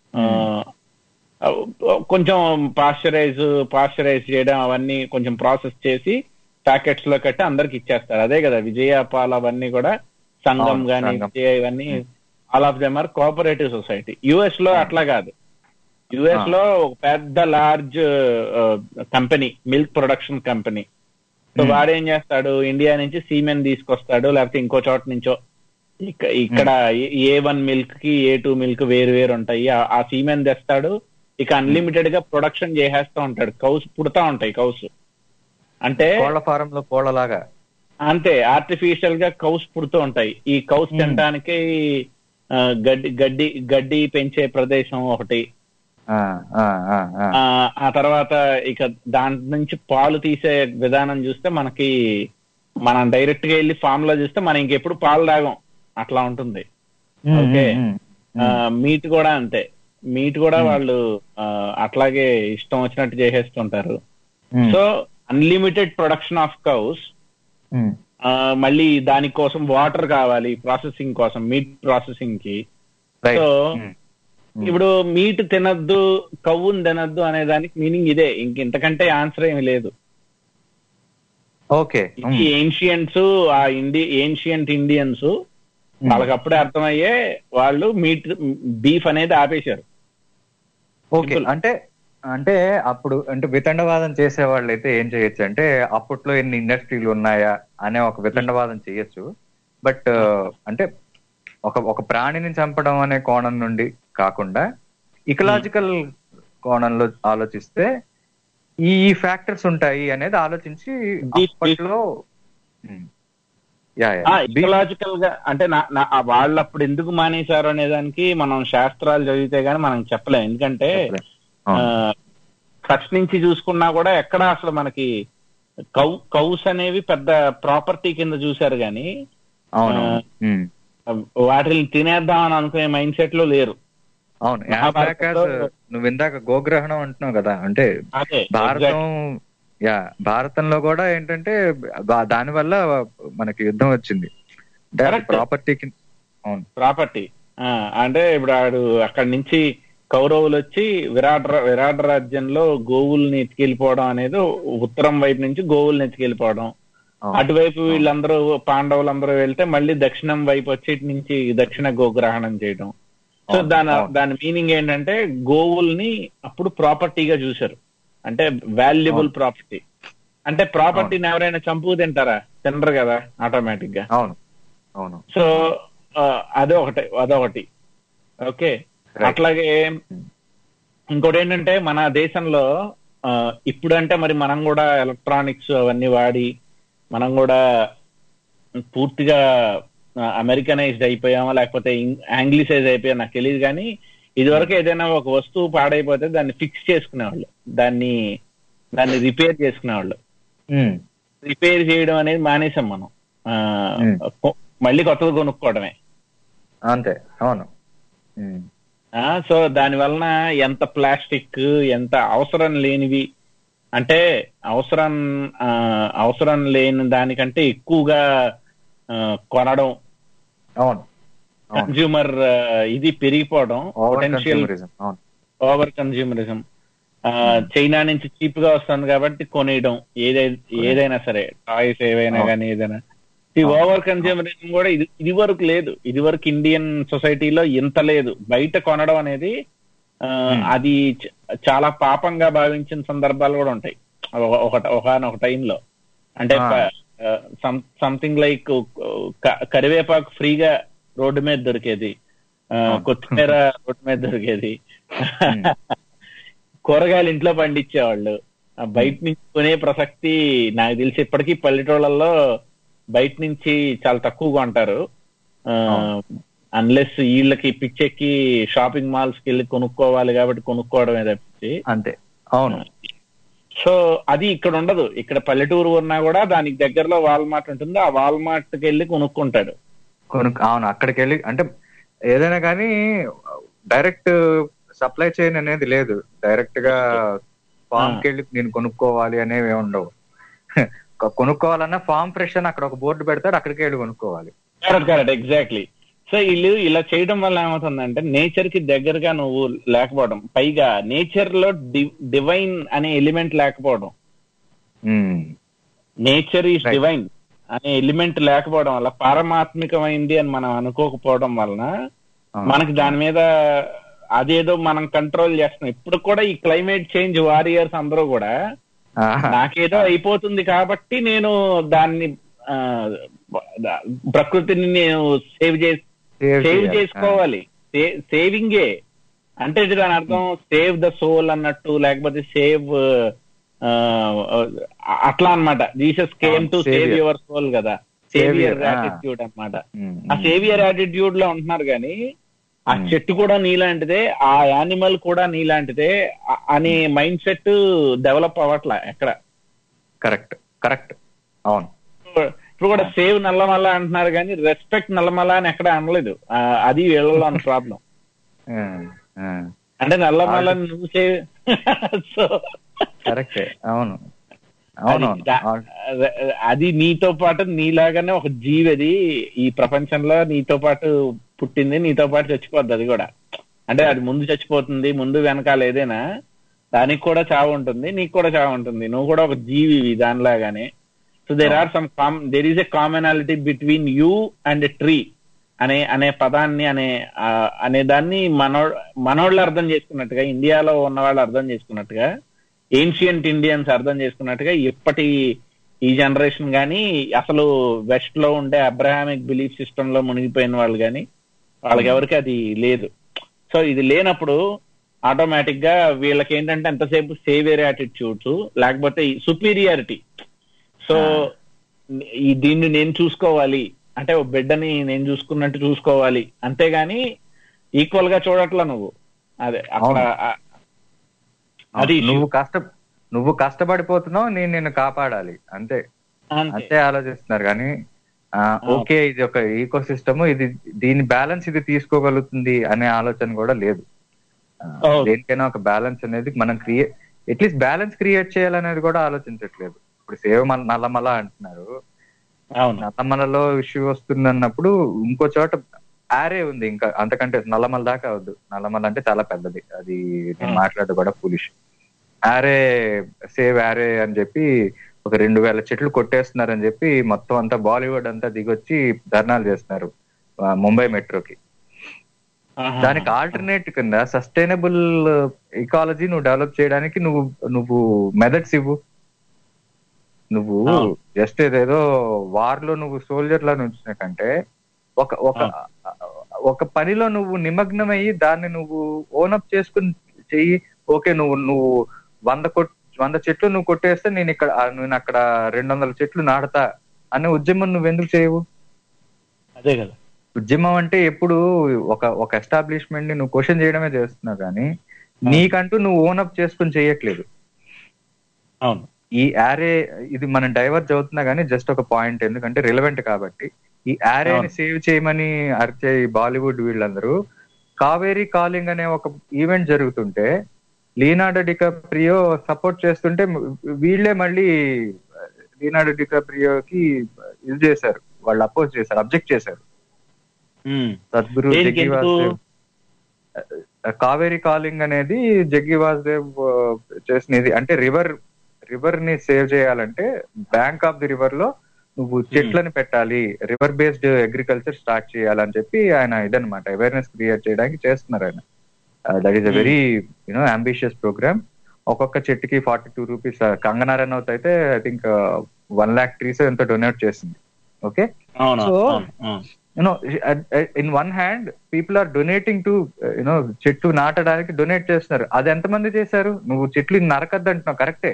కొంచెం పాశ్చరైజ్ పాశ్చరైజ్ చేయడం అవన్నీ కొంచెం ప్రాసెస్ చేసి ప్యాకెట్స్ లో కట్టి అందరికి ఇచ్చేస్తారు. అదే కదా విజయ పాల్ అవన్నీ కూడా, సంఘం గానీ విజయ ఇవన్నీ all of them are cooperative society. US లో అట్లా కాదు. యుఎస్ లో ఒక పెద్ద large company, milk production company. So వాడేం చేస్తాడు, ఇండియా నుంచి సీమెన్ తీసుకొస్తాడు, లేకపోతే ఇంకో చోట నుంచో. ఇక్కడ ఏ వన్ మిల్క్ కి ఏ టూ మిల్క్ వేరు వేరు ఉంటాయి. ఆ సీమెన్ తెస్తాడు, ఇక అన్లిమిటెడ్ గా ప్రొడక్షన్ చేసేస్తా ఉంటాడు. కౌస్ పుడతా ఉంటాయి, కౌస్ అంటే కోళ్ల ఫారం లో కోళ్లలాగా అంతే ఆర్టిఫిషియల్ గా కౌస్ పుడుతూ ఉంటాయి. ఈ కౌస్ తినడానికి గడ్డి గడ్డి గడ్డి పెంచే ప్రదేశం ఒకటి, ఆ తర్వాత ఇక దాని నుంచి పాలు తీసే విధానం చూస్తే మనకి, మనం డైరెక్ట్ గా వెళ్ళి ఫామ్ లో చూస్తే మనం ఇంకెప్పుడు పాలు తాగం, అట్లా ఉంటుంది. ఓకే, మీట్ కూడా అంతే. మీట్ కూడా వాళ్ళు అట్లాగే ఇష్టం వచ్చినట్టు చేసేస్తుంటారు. So unlimited production of cows. మళ్ళీ దానికోసం వాటర్ కావాలి ప్రాసెసింగ్ కోసం, మీట్ ప్రాసెసింగ్ కి. సో ఇప్పుడు మీట్ తినద్దు, కవ్వుని తినద్దు అనే దానికి మీనింగ్ ఇదే, ఇంక ఇంతకంటే ఆన్సర్ ఏమి లేదు. ఓకే, ఇది ఏన్షియంట్స్, ఆ ఇండి ఏన్షియంట్ ఇండియన్స్ వాళ్ళకి అప్పుడే అర్థమయ్యే వాళ్ళు మీట్ బీఫ్ అనేది ఆపేశారు. ఓకే, అంటే అంటే అప్పుడు అంటే వితండవాదం చేసే వాళ్ళు అయితే ఏం చేయొచ్చు అంటే, అప్పట్లో ఎన్ని ఇండస్ట్రీలు ఉన్నాయా అనే ఒక వితండవాదం చేయొచ్చు. బట్ అంటే ఒక ఒక ప్రాణిని చంపడం అనే కోణం నుండి కాకుండా ఇకలాజికల్ కోణంలో ఆలోచిస్తే ఈ ఫ్యాక్టర్స్ ఉంటాయి అనేది ఆలోచించి అప్పట్లో ఇకలాజికల్ గా అంటే వాళ్ళు అప్పుడు ఎందుకు మానేశారు అనే దానికి మనం శాస్త్రాలు చదివితే గానీ మనం చెప్పలేం. ఎందుకంటే ఫస్ట్ నుంచి చూసుకున్నా కూడా ఎక్కడ అసలు మనకి కౌ కౌస్ అనేవి పెద్ద ప్రాపర్టీ కింద చూశారు గాని వాటిని తినేద్దాం అని అనుకునే మైండ్ సెట్ లో లేరు. అవును, నువ్వు ఇందాక గోగ్రహణం అంటున్నావు కదా, అంటే భారతం యా భారతంలో కూడా ఏంటంటే దాని వల్ల మనకి యుద్ధం వచ్చింది ప్రాపర్టీకి. అవును, ప్రాపర్టీ అంటే ఇప్పుడు ఆడు అక్కడి నుంచి కౌరవులు వచ్చి విరాట్ విరాట్ రాజ్యంలో గోవుల్ని ఎత్తుకెళ్ళిపోవడం అనేది, ఉత్తరం వైపు నుంచి గోవుల్ని ఎత్తుకెళ్ళిపోవడం, అటువైపు వీళ్ళందరూ పాండవులందరూ వెళ్తే మళ్ళీ దక్షిణం వైపు వచ్చి ఇటు నుంచి దక్షిణ గోగ్రహణం చేయడం. సో దాని దాని మీనింగ్ ఏంటంటే గోవుల్ని అప్పుడు ప్రాపర్టీగా చూశారు, అంటే వాల్యుబుల్ ప్రాపర్టీ. అంటే ప్రాపర్టీని ఎవరైనా చంపు తింటారా? తినరు కదా ఆటోమేటిక్ గా. అవును అవును. సో అదొకటి అదొకటి ఓకే. అట్లాగే ఇంకోటి ఏంటంటే మన దేశంలో ఇప్పుడు అంటే మరి మనం కూడా ఎలక్ట్రానిక్స్ అవన్నీ వాడి మనం కూడా పూర్తిగా అమెరికనైజ్డ్ అయిపోయామా లేకపోతే ఆంగ్లిసైజ్ అయిపోయా నాకు తెలియదు, కానీ ఇదివరకు ఏదైనా ఒక వస్తువు పాడైపోతే దాన్ని ఫిక్స్ చేసుకునేవాళ్ళు, దాన్ని దాన్ని రిపేర్ చేసుకునేవాళ్ళు. రిపేర్ చేయడం అనేది మానేసాం మనం, మళ్ళీ కొత్తది కొనుక్కోవడమే. అంతే. అవును. సో దాని వలన ఎంత ప్లాస్టిక్, ఎంత అవసరం లేనివి, అంటే అవసరం అవసరం లేని దానికంటే ఎక్కువగా కొనడం, అవును, కన్జ్యూమర్ ఇది పెరిగిపోవడం, పొటెన్షియల్ ఓవర్ కన్జ్యూమరిజం. చైనా నుంచి చీప్ గా వస్తుంది కాబట్టి కొనేయడం, ఏదైనా ఏదైనా సరే టాయ్స్ ఏవైనా కానీ ఏదైనా. ఈ ఓవర్ కన్జ్యూమరిజం కూడా ఇది ఇది వరకు లేదు, ఇది వరకు ఇండియన్ సొసైటీలో ఇంత లేదు. బయట కొనడం అనేది అది చాలా పాపంగా భావించిన సందర్భాలు కూడా ఉంటాయి ఒక ఒకనొక టైంలో. అంటే సంథింగ్ లైక్ కరివేపాకు ఫ్రీగా రోడ్డు మీద దొరికేది, కొత్తిమీర రోడ్డు మీద దొరికేది, కూరగాయలు ఇంట్లో పండించేవాళ్ళు. బయట నుంచి కొనే ప్రసక్తి నాకు తెలిసి ఇప్పటికీ పల్లెటూళ్ళల్లో బయట నుంచి చాలా తక్కువగా ఉంటారు, అన్లెస్ వీళ్ళకి పిచ్చెక్కి షాపింగ్ మాల్స్ కి వెళ్ళి కొనుక్కోవాలి కాబట్టి కొనుక్కోవడమే తప్పించి. అంతే. అవును. సో అది ఇక్కడ ఉండదు. ఇక్కడ పల్లెటూరు ఉన్నా కూడా దానికి దగ్గరలో వాల్మార్ట్ ఉంటుంది, ఆ వాల్మార్ట్ కి వెళ్ళి కొనుక్కుంటాడు. కొనుక్కు అవును, అక్కడికి వెళ్ళి అంటే ఏదైనా కానీ డైరెక్ట్ సప్లై చైన్ అనేది లేదు. డైరెక్ట్ గా ఫామ్ కి వెళ్ళి నేను కొనుక్కోవాలి అనేవి ఉండవు. కొనుక్కోవాలన్నా ఫామ్ ఫ్రెష్ అని అక్కడ ఒక బోర్డు పెడతాడు, అక్కడికి వెళ్ళి కొనుక్కోవాలి. Correct correct exactly. సో వీళ్ళు ఇలా చేయడం వల్ల ఏమవుతుందంటే నేచర్ కి దగ్గరగా నువ్వు లేకపోవడం, పైగా నేచర్ లో డివైన్ అనే ఎలిమెంట్ లేకపోవడం, నేచర్ ఈజ్ డివైన్ అనే ఎలిమెంట్ లేకపోవడం వల్ల, పారమాత్మికమైంది అని మనం అనుకోకపోవడం వలన మనకి దాని మీద అదేదో మనం కంట్రోల్ చేస్తున్నాం. ఇప్పుడు కూడా ఈ క్లైమేట్ చేంజ్ వారియర్స్ అందరూ కూడా నాకేదో అయిపోతుంది కాబట్టి నేను దాన్ని ప్రకృతిని నేను సేవ్ చేసి సేవ్ చేసుకోవాలి, సేవింగే అంటే దాని అర్థం సేవ్ ద సోల్ అన్నట్టు, లేకపోతే సేవ్ అట్లా అనమాట. Jesus came to save your soul కదా, సేవియర్ యాటిట్యూడ్ అనమాట. ఆ సేవియర్ యాటిట్యూడ్ లో ఉంటున్నారు కానీ ఆ చెట్టు కూడా నీలాంటిదే, ఆ యానిమల్ కూడా నీలాంటిదే అనే మైండ్ సెట్ డెవలప్ అవ్వట్లా ఎక్కడ. కరెక్ట్ కరెక్ట్ అవును. ఇప్పుడు కూడా సేవ్ నల్లమల్ల అంటున్నారు కానీ రెస్పెక్ట్ నల్లమల్ల అని ఎక్కడ అనలేదు. అది వీళ్ళలో అన్న ప్రాబ్లం. అంటే నల్లమల్ల నువ్వు సేవ్ సో కరెక్టే అవును అవును. అది నీతో పాటు నీలాగానే ఒక జీవి, అది ఈ ప్రపంచంలో నీతో పాటు పుట్టింది, నీతో పాటు చచ్చిపోద్ది. అది కూడా అంటే అది ముందు చచ్చిపోతుంది, ముందు వెనకాల ఏదైనా దానికి కూడా చావు ఉంటుంది, నీకు కూడా చావు ఉంటుంది. నువ్వు కూడా ఒక జీవి దానిలాగానే. So there are some com there is a commonality between you and a tree అనే అనే పదాన్ని అనే అనే దాన్ని మనో మనోళ్ళు అర్థం చేసుకున్నట్టుగా, ఇండియాలో ఉన్న వాళ్ళు అర్థం చేసుకున్నట్టుగా, ఏన్షియంట్ ఇండియన్స్ అర్థం చేసుకున్నట్టుగా ఇప్పటి ఈ జనరేషన్ కానీ, అసలు వెస్ట్ లో ఉండే అబ్రహామిక్ బిలీఫ్ సిస్టమ్ లో మునిగిపోయిన వాళ్ళు కానీ వాళ్ళకి ఎవరికి అది లేదు. సో ఇది లేనప్పుడు ఆటోమేటిక్ గా వీళ్ళకి ఏంటంటే ఎంతసేపు సేవియర్ యాటిట్యూడ్స్, లేకపోతే సుపీరియారిటీ. సో ఈ దీన్ని నేను చూసుకోవాలి అంటే ఓ బిడ్డని నేను చూసుకున్నట్టు చూసుకోవాలి, అంతేగాని ఈక్వల్ గా చూడట్లా నువ్వు. అదే అక్కడ అది నువ్వు కష్ట నువ్వు కష్టపడిపోతున్నావు, నేను నిన్ను కాపాడాలి అంతే అంతే ఆలోచిస్తున్నారు. కానీ ఓకే ఇది ఒక ఈకో సిస్టమ్, ఇది దీని బ్యాలెన్స్ ఇది తీసుకోగలుగుతుంది అనే ఆలోచన కూడా లేదు. దేనికైనా ఒక బ్యాలెన్స్ అనేది మనం క్రియేట్ అట్లీస్ట్ బ్యాలెన్స్ క్రియేట్ చేయాలనేది కూడా ఆలోచించట్లేదు. ఇప్పుడు సేవ నల్లమల అంటున్నారు, నల్లమలలో ఇష్యూ వస్తుంది అన్నప్పుడు ఇంకో చోట ఆరే ఉంది, ఇంకా అంతకంటే నల్లమల దాకా అవద్దు. నల్లమల అంటే చాలా పెద్దది, అది నేను మాట్లాడదు కూడా ఫులిష్. ఆరే సేవ్ ఆరే అని చెప్పి ఒక రెండు వేల చెట్లు కొట్టేస్తున్నారని చెప్పి మొత్తం అంతా బాలీవుడ్ అంతా దిగొచ్చి ధర్నాలు చేస్తున్నారు ముంబై మెట్రోకి. దానికి ఆల్టర్నేట్ కింద సస్టైనబుల్ ఇకాలజీ నువ్వు డెవలప్ చేయడానికి నువ్వు నువ్వు మెథడ్స్ ఇవ్వు. నువ్వు జస్ట్ ఏదేదో వార్ లో నువ్వు సోల్జర్ లా నుంచిన కంటే ఒక ఒక ఒక పనిలో నువ్వు నిమగ్నమయ్యి దాన్ని నువ్వు ఓనప్ చేసుకుని చెయ్యి. ఓకే నువ్వు నువ్వు వంద కొట్ వంద చెట్లు నువ్వు కొట్టేస్తే నేను ఇక్కడ నేను అక్కడ రెండు వందల చెట్లు నాడతా అనే ఉద్యమం నువ్వు ఎందుకు చేయవు? అదే కదా ఉద్యమం అంటే ఎప్పుడు ఒక ఒక ఎస్టాబ్లిష్మెంట్ ని నువ్వు క్వశ్చన్ చేయడమే చేస్తున్నావు, కానీ నీకంటూ నువ్వు ఓనప్ చేసుకుని చేయట్లేదు. అవును, ఈ యారే ఇది మనం డైవర్జ్ అవుతున్నా కానీ జస్ట్ ఒక పాయింట్, ఎందుకంటే రిలవెంట్ కాబట్టి. ఈ యారేని సేవ్ చేయమని అరిచే బాలీవుడ్ వీళ్ళందరూ కావేరీ కాలింగ్ అనే ఒక ఈవెంట్ జరుగుతుంటే లియోనార్డో డికాప్రియో సపోర్ట్ చేస్తుంటే వీళ్ళే మళ్ళీ లియోనార్డో డికాప్రియోకి ఇది చేశారు, వాళ్ళు అపోజ్ చేశారు, అబ్జెక్ట్ చేశారు. సద్గురు జగ్గి వాసుదేవ్ కావేరీ కాలింగ్ అనేది జగ్గి వాసుదేవ్ చేసినది. అంటే రివర్ రివర్ ని సేవ్ చేయాలంటే బ్యాంక్ ఆఫ్ ది రివర్ లో నువ్వు చెట్లని పెట్టాలి, రివర్ బేస్డ్ అగ్రికల్చర్ స్టార్ట్ చేయాలని చెప్పి ఆయన ఇదనమాట అవేర్నెస్ క్రియేట్ చేయడానికి చేస్తున్నారు ఆయన. That is a very you know ambitious programme. ఒక్కొక్క చెట్టుకి forty two rupees. Kangana Ranaut అయితే I think one lakh trees ఎంతో డొనేట్ చేసింది. Okay, so you know in one hand people are donating to you know చెట్టు నాటడానికి డొనేట్ చేస్తున్నారు. అది ఎంతమంది చేశారు? నువ్వు చెట్లు నరకద్దు అంటున్నావు, కరెక్టే,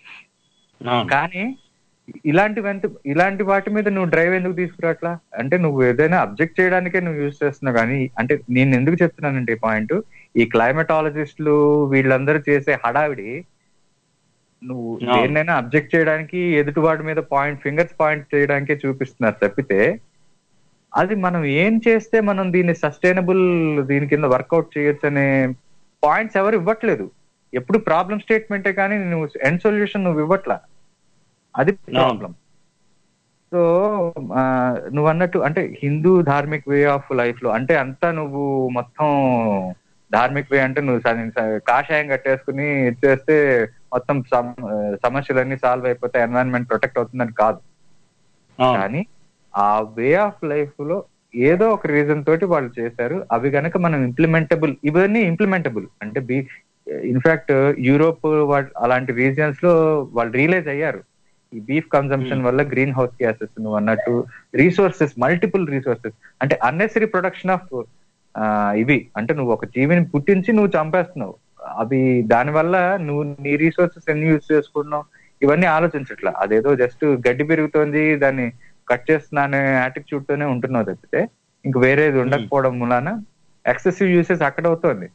కానీ ఇలాంటివి ఎంత ఇలాంటి వాటి మీద నువ్వు డ్రైవ్ ఎందుకు తీసుకురావట్లా? అంటే నువ్వు ఏదైనా అబ్జెక్ట్ చేయడానికే నువ్వు యూజ్ చేస్తున్నావు. కానీ అంటే నేను ఎందుకు చెప్తున్నానంటే పాయింట్, ఈ క్లైమటాలజిస్టులు వీళ్ళందరూ చేసే హడావిడి నువ్వు దేన్నైనా అబ్జెక్ట్ చేయడానికి ఎదుటి వాడి మీద పాయింట్ ఫింగర్స్ పాయింట్ చేయడానికే చూపిస్తున్నారు తప్పితే అది మనం ఏం చేస్తే మనం దీన్ని సస్టైనబుల్ దీని కింద వర్కౌట్ చేయొచ్చు అనే పాయింట్స్ ఎవరు ఇవ్వట్లేదు. ఎప్పుడు ప్రాబ్లం స్టేట్మెంటే కానీ నువ్వు ఎండ్ సొల్యూషన్ నువ్వు ఇవ్వట్లా. అది ప్రాబ్లం. సో నువ్వు అన్నట్టు అంటే Hindu dharmic way of life లో అంటే అంతా నువ్వు మొత్తం ధార్మిక్ వే అంటే నువ్వు కాషాయం కట్టేసుకుని ఇచ్చేస్తే మొత్తం సమస్యలన్నీ సాల్వ్ అయిపోతాయి, ఎన్వైరన్మెంట్ ప్రొటెక్ట్ అవుతుందని కాదు. కానీ ఆ వే ఆఫ్ లైఫ్ లో ఏదో ఒక రీజన్ తోటి వాళ్ళు చేశారు. అవి కనుక మనం ఇంప్లిమెంటబుల్, ఇవన్నీ ఇంప్లిమెంటబుల్ అంటే బీ ఇన్ఫాక్ట్ యూరోప్ అలాంటి రీజియన్స్ లో వాళ్ళు రియలైజ్ అయ్యారు ఈ బీఫ్ కన్సంప్షన్ వల్ల గ్రీన్ హౌస్ గ్యాసెస్ నువ్వు అన్నట్టు రీసోర్సెస్, మల్టిపుల్ రీసోర్సెస్ అంటే అన్నెసరీ ప్రొడక్షన్ ఆఫ్ ఇవి అంటే నువ్వు ఒక జీవిని పుట్టించి నువ్వు చంపేస్తున్నావు. అవి దానివల్ల నువ్వు నీ రీసోర్సెస్ ఎన్ని యూజ్ చేసుకుంటున్నావు ఇవన్నీ ఆలోచించట్లా. అదేదో జస్ట్ గడ్డి పెరుగుతోంది దాన్ని కట్ చేస్తున్నా అనే యాటిట్యూడ్ తోనే ఉంటున్నావు తప్పితే ఇంక వేరేది ఉండకపోవడం మూలాన ఎక్సెసివ్ యూసేజ్ అక్కడ అవుతోంది.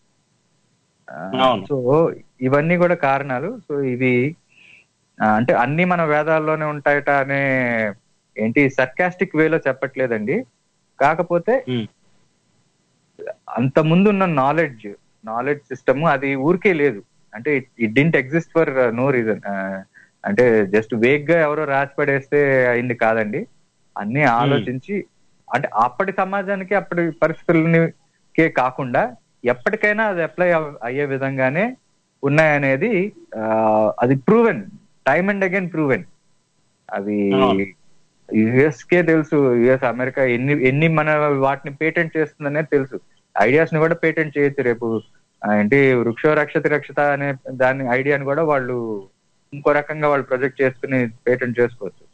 సో ఇవన్నీ కూడా కారణాలు. సో ఇవి అంటే అన్ని మన వేదాల్లోనే ఉంటాయట అనే ఏంటి సర్కాస్టిక్ వేలో చెప్పట్లేదండి. కాకపోతే అంత ముందు ఉన్న నాలెడ్జ్ నాలెడ్జ్ సిస్టమ్ అది ఊరికే లేదు. అంటే it didn't exist for no reason. అంటే జస్ట్ వేగ్ గా ఎవరో రాసి పడేస్తే అయింది కాదండి. అన్ని ఆలోచించి అంటే అప్పటి సమాజానికి అప్పటి పరిస్థితులకే కాకుండా ఎప్పటికైనా అది అప్లై అయ్యే విధంగానే ఉన్నాయనేది అది proven, time and again proven. అది యుఎస్ కే తెలుసు, యుఎస్ అమెరికా ఎన్ని ఎన్ని మన వాటిని పేటెంట్ చేస్తుందనేది తెలుసు. ఐడియాస్ ని కూడా పేటెంట్ చేయొచ్చు. రేపు ఏంటి వృక్షో రక్షతి రక్షత అనే దాని ఐడియాని కూడా వాళ్ళు ఇంకో రకంగా వాళ్ళు ప్రొజెక్ట్ చేసుకుని పేటెంట్ చేసుకోవచ్చు.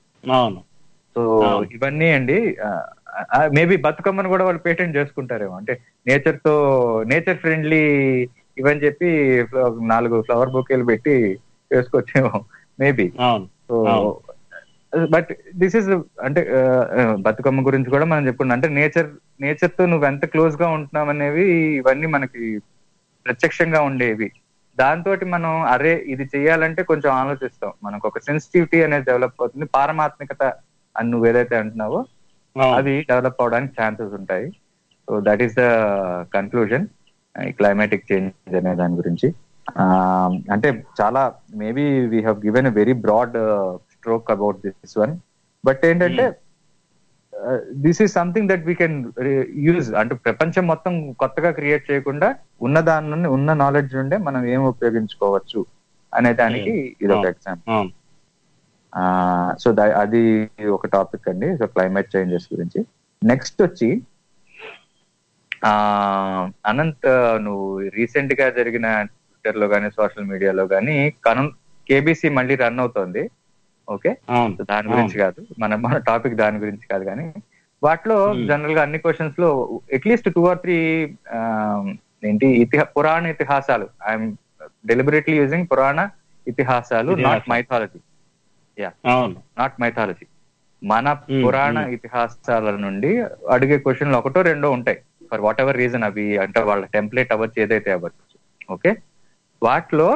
సో ఇవన్నీ అండి మేబీ బతుకమ్మను కూడా వాళ్ళు పేటెంట్ చేసుకుంటారేమో. అంటే నేచర్ తో నేచర్ ఫ్రెండ్లీ ఇవని చెప్పి నాలుగు ఫ్లవర్ బొకేలు పెట్టి చేసుకోవచ్చేమో maybe. So but this is అంటే బతుకమ్మ గురించి కూడా మనం చెప్పుకున్నాం. అంటే నేచర్ నేచర్ తో నువ్వు ఎంత క్లోజ్ గా ఉంటున్నావు అనేవి ఇవన్నీ మనకి ప్రత్యక్షంగా ఉండేవి. దాంతో మనం అరే ఇది చెయ్యాలంటే కొంచెం ఆలోచిస్తాం. మనకు ఒక సెన్సిటివిటీ అనేది డెవలప్ అవుతుంది. పారమాత్మికత అని నువ్వు ఏదైతే అంటున్నావో అవి డెవలప్ అవడానికి ఛాన్సెస్ ఉంటాయి. So that is the conclusion ఈ క్లైమాటిక్ చేంజ్ అనే దాని గురించి. అంటే చాలా maybe we have given a very broad stroke about this one. But ఏంటంటే this is something that we can use. అంటే ప్రపంచం మొత్తం కొత్తగా క్రియేట్ చేయకుండా ఉన్న దాని నుండి ఉన్న నాలెడ్జ్ నుండే మనం ఏం ఉపయోగించుకోవచ్చు అనే దానికి ఇది ఒక ఎగ్జాంపుల్. సో అది ఒక టాపిక్ అండి. సో క్లైమేట్ చేంజెస్ గురించి. నెక్స్ట్ వచ్చి ఆ అనంత్, నువ్వు రీసెంట్ గా జరిగిన ట్విట్టర్ లో గానీ సోషల్ మీడియాలో గానీ కనం కేబీసీ మళ్ళీ రన్ అవుతోంది. ఓకే, దాని గురించి కాదు మన మన టాపిక్, దాని గురించి కాదు. కానీ వాటిలో జనరల్ గా అన్ని క్వశ్చన్స్ లో అట్లీస్ట్ టూ ఆర్ త్రీ ఏంటి ఇతిహా పురాణ ఇతిహాసాలు, ఐఎమ్ డెలిబరేట్లీ యూజింగ్ పురాణ ఇతిహాసాలు, not mythology. Yeah, not mythology. మన పురాణ ఇతిహాసాల నుండి అడిగే క్వశ్చన్లు ఒకటో రెండో ఉంటాయి ఫర్ వాట్ ఎవర్ రీజన్. అవి అంటే వాళ్ళ టెంప్లెట్ అవ్వచ్చు, ఏదైతే అవ్వచ్చు. ఓకే, వాటిలో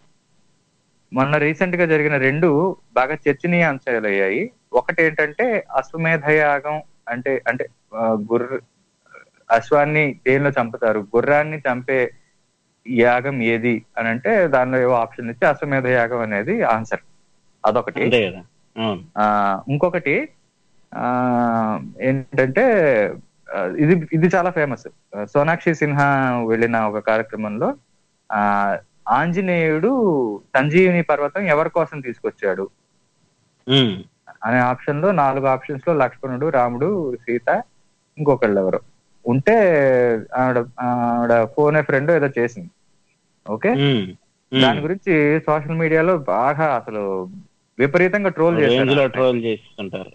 మొన్న రీసెంట్ గా జరిగిన రెండు బాగా చర్చనీయాంశాలు అయ్యాయి. ఒకటి ఏంటంటే అశ్వమేధ యాగం అంటే అంటే గుర్ర అశ్వాన్ని దేనిలో చంపుతారు, గుర్రాన్ని చంపే యాగం ఏది అని అంటే దానిలో ఏవో ఆప్షన్ ఇచ్చి అశ్వమేధ యాగం అనేది ఆన్సర్. అదొకటి. ఆ ఇంకొకటి ఆ ఏంటంటే ఇది ఇది చాలా ఫేమస్. సోనాక్షి సిన్హా వెళ్ళిన ఒక కార్యక్రమంలో ఆ ఆంజనేయుడు సంజీవిని పర్వతం ఎవరి కోసం తీసుకొచ్చాడు అనే ఆప్షన్ లో నాలుగు ఆప్షన్స్ లో లక్ష్మణుడు, రాముడు, సీత, ఇంకొకళ్ళు ఎవరు ఉంటే ఆవిడ ఆవిడ ఫోన్ ఏ ఫ్రెండ్ ఏదో చేసింది. ఓకే, దాని గురించి సోషల్ మీడియాలో బాగా అసలు విపరీతంగా ట్రోల్ చేశారు ట్రోల్ చేస్తుంటారు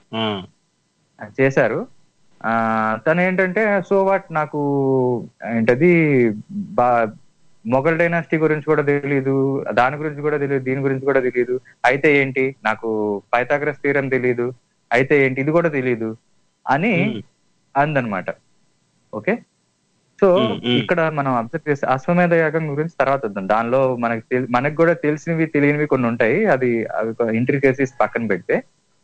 చేశారు ఆ తను ఏంటంటే సో వాట్, నాకు ఏంటది బా మొఘల్ డైనాసిటీ గురించి కూడా తెలియదు, దాని గురించి కూడా తెలియదు, దీని గురించి కూడా తెలియదు, అయితే ఏంటి, నాకు పైథాగరస్ థియరం తెలియదు, అయితే ఏంటి ఇది కూడా తెలియదు అని అందనమాట. ఓకే, సో ఇక్కడ మనం అబ్జర్వ్ చేస్తే అశ్వమేధ యాగం గురించి తర్వాత వద్దాం. దానిలో మనకి మనకు కూడా తెలిసినవి తెలియనివి కొన్ని ఉంటాయి. అది అవి ఇంట్రికేసీస్ పక్కన పెడితే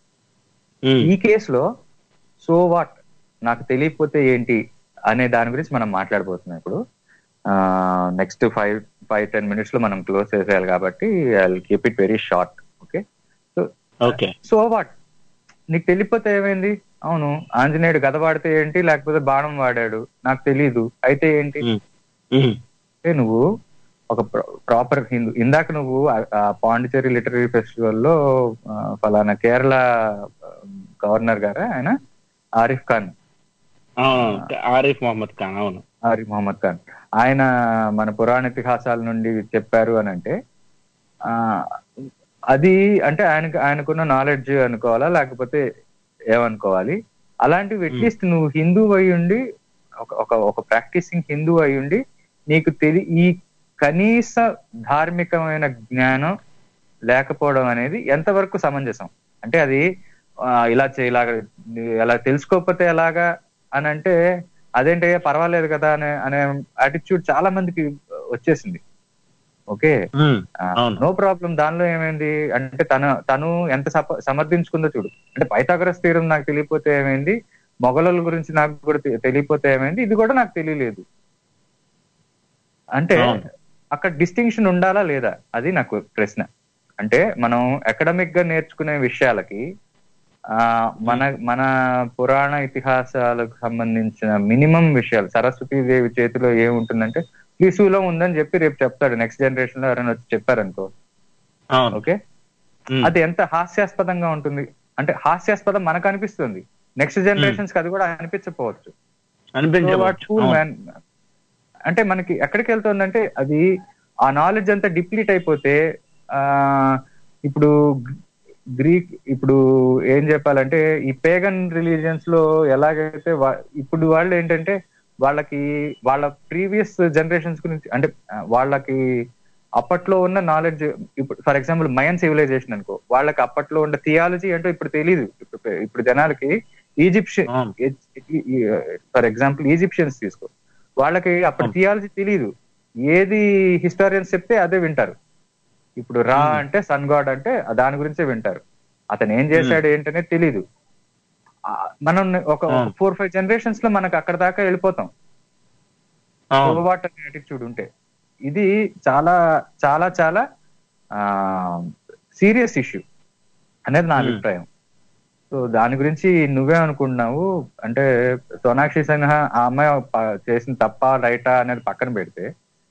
ఈ కేసులో సో వాట్, నాకు తెలియకపోతే ఏంటి అనే దాని గురించి మనం మాట్లాడబోతున్నాం ఇప్పుడు. Next five five ten minutes లో మనం క్లోజ్ చేసేయాలి కాబట్టి I will keep it very short. Okay, so okay so what, నీకు తెలియపోతే ఏమైంది? అవును, ఆంజనేయుడు గద వాడితే ఏంటి, లేకపోతే బాణం వాడాడు, నాకు తెలీదు, అయితే ఏంటి? అంటే నువ్వు ఒక ప్రాపర్ హిందూ. ఇందాక నువ్వు పాండిచేరి లిటరీ ఫెస్టివల్లో ఫలానా కేరళ గవర్నర్ గారా ఆయన, ఆరిఫ్ ఖాన్, ఆరిఫ్ మహమ్మద్ ఖాన్, అవును ఆరిఫ్ మహమ్మద్ ఖాన్, ఆయన మన పురాణ ఇతిహాసాల నుండి చెప్పారు అని అంటే ఆ అది అంటే ఆయనకు ఆయనకున్న నాలెడ్జ్ అనుకోవాలా, లేకపోతే ఏమనుకోవాలి? అలాంటివి అట్లీస్ట్ నువ్వు హిందూ అయి ఉండి, ఒక ఒక ప్రాక్టీసింగ్ హిందూ అయి ఉండి నీకు తెలి ఈ కనీస ధార్మికమైన జ్ఞానం లేకపోవడం అనేది ఎంతవరకు సమంజసం? అంటే అది ఇలా ఇలాగ ఎలా తెలుసుకోకపోతే ఎలాగా అని అంటే అదేంటే పర్వాలేదు కదా అనే అనే యాటిట్యూడ్ చాలా మందికి వచ్చేసింది. ఓకే, నో ప్రాబ్లం, దానిలో ఏమైంది అంటే తన తను ఎంత సమర్థించుకుందో చూడు. అంటే పైథాగరస్ థీరం నాకు తెలియపోతే ఏమైంది, మొఘలుల గురించి నాకు కూడా తెలియపోతే ఏమైంది, ఇది కూడా నాకు తెలియలేదు అంటే అక్కడ డిస్టింక్షన్ ఉండాలా లేదా? అది నాకు ప్రశ్న. అంటే మనం అకాడమిక్ గా నేర్చుకునే విషయాలకి ఆ మన మన పురాణ ఇతిహాసాలకు సంబంధించిన మినిమం విషయాలు, సరస్వతీదేవి చేతిలో ఏముంటుందంటే త్రిశూలం ఉందని చెప్పి రేపు చెప్తాడు, నెక్స్ట్ జనరేషన్ లో ఎవరైనా వచ్చి చెప్పారనుకో, ఓకే, అది ఎంత హాస్యాస్పదంగా ఉంటుంది. అంటే హాస్యాస్పదం మనకు అనిపిస్తుంది, నెక్స్ట్ జనరేషన్స్ కి అది కూడా అనిపించకపోవచ్చు. అంటే మనకి ఎక్కడికి వెళ్తుందంటే అది ఆ నాలెడ్జ్ అంతా డిప్లీట్ అయిపోతే ఆ ఇప్పుడు గ్రీక్ ఇప్పుడు ఏం చెప్పాలంటే ఈ పేగన్ రిలీజియన్స్ లో ఎలాగైతే ఇప్పుడు వాళ్ళు ఏంటంటే వాళ్ళకి వాళ్ళ ప్రీవియస్ జనరేషన్స్ గురించి అంటే వాళ్ళకి అప్పట్లో ఉన్న నాలెడ్జ్, ఇప్పుడు ఫర్ ఎగ్జాంపుల్ మయన్ సివిలైజేషన్ అనుకో, వాళ్ళకి అప్పట్లో ఉన్న థియాలజీ అంటే ఇప్పుడు తెలియదు. ఇప్పుడు ఇప్పుడు జనాలకి ఈజిప్షియన్ ఫర్ ఎగ్జాంపుల్ ఈజిప్షియన్స్ తీసుకో, వాళ్ళకి అప్పుడు థియాలజీ తెలియదు, ఏది హిస్టారియన్స్ చెప్తే అదే వింటారు. ఇప్పుడు రా అంటే సన్ గాడ్ అంటే దాని గురించే వింటారు, అతను ఏం చేశాడు ఏంటనే తెలీదు. మనం ఒక ఫోర్ ఫైవ్ జనరేషన్స్ లో మనకు అక్కడ దాకా వెళ్ళిపోతాం వాట్ అనే యాటిట్యూడ్ ఉంటే. ఇది చాలా చాలా చాలా ఆ సీరియస్ ఇష్యూ అనేది నా అభిప్రాయం. సో దాని గురించి నువ్వే అనుకుంటున్నావు అంటే సోనాక్షి సిన్హా ఆ అమ్మాయి చేసిన తప్ప రైటా అనేది పక్కన పెడితే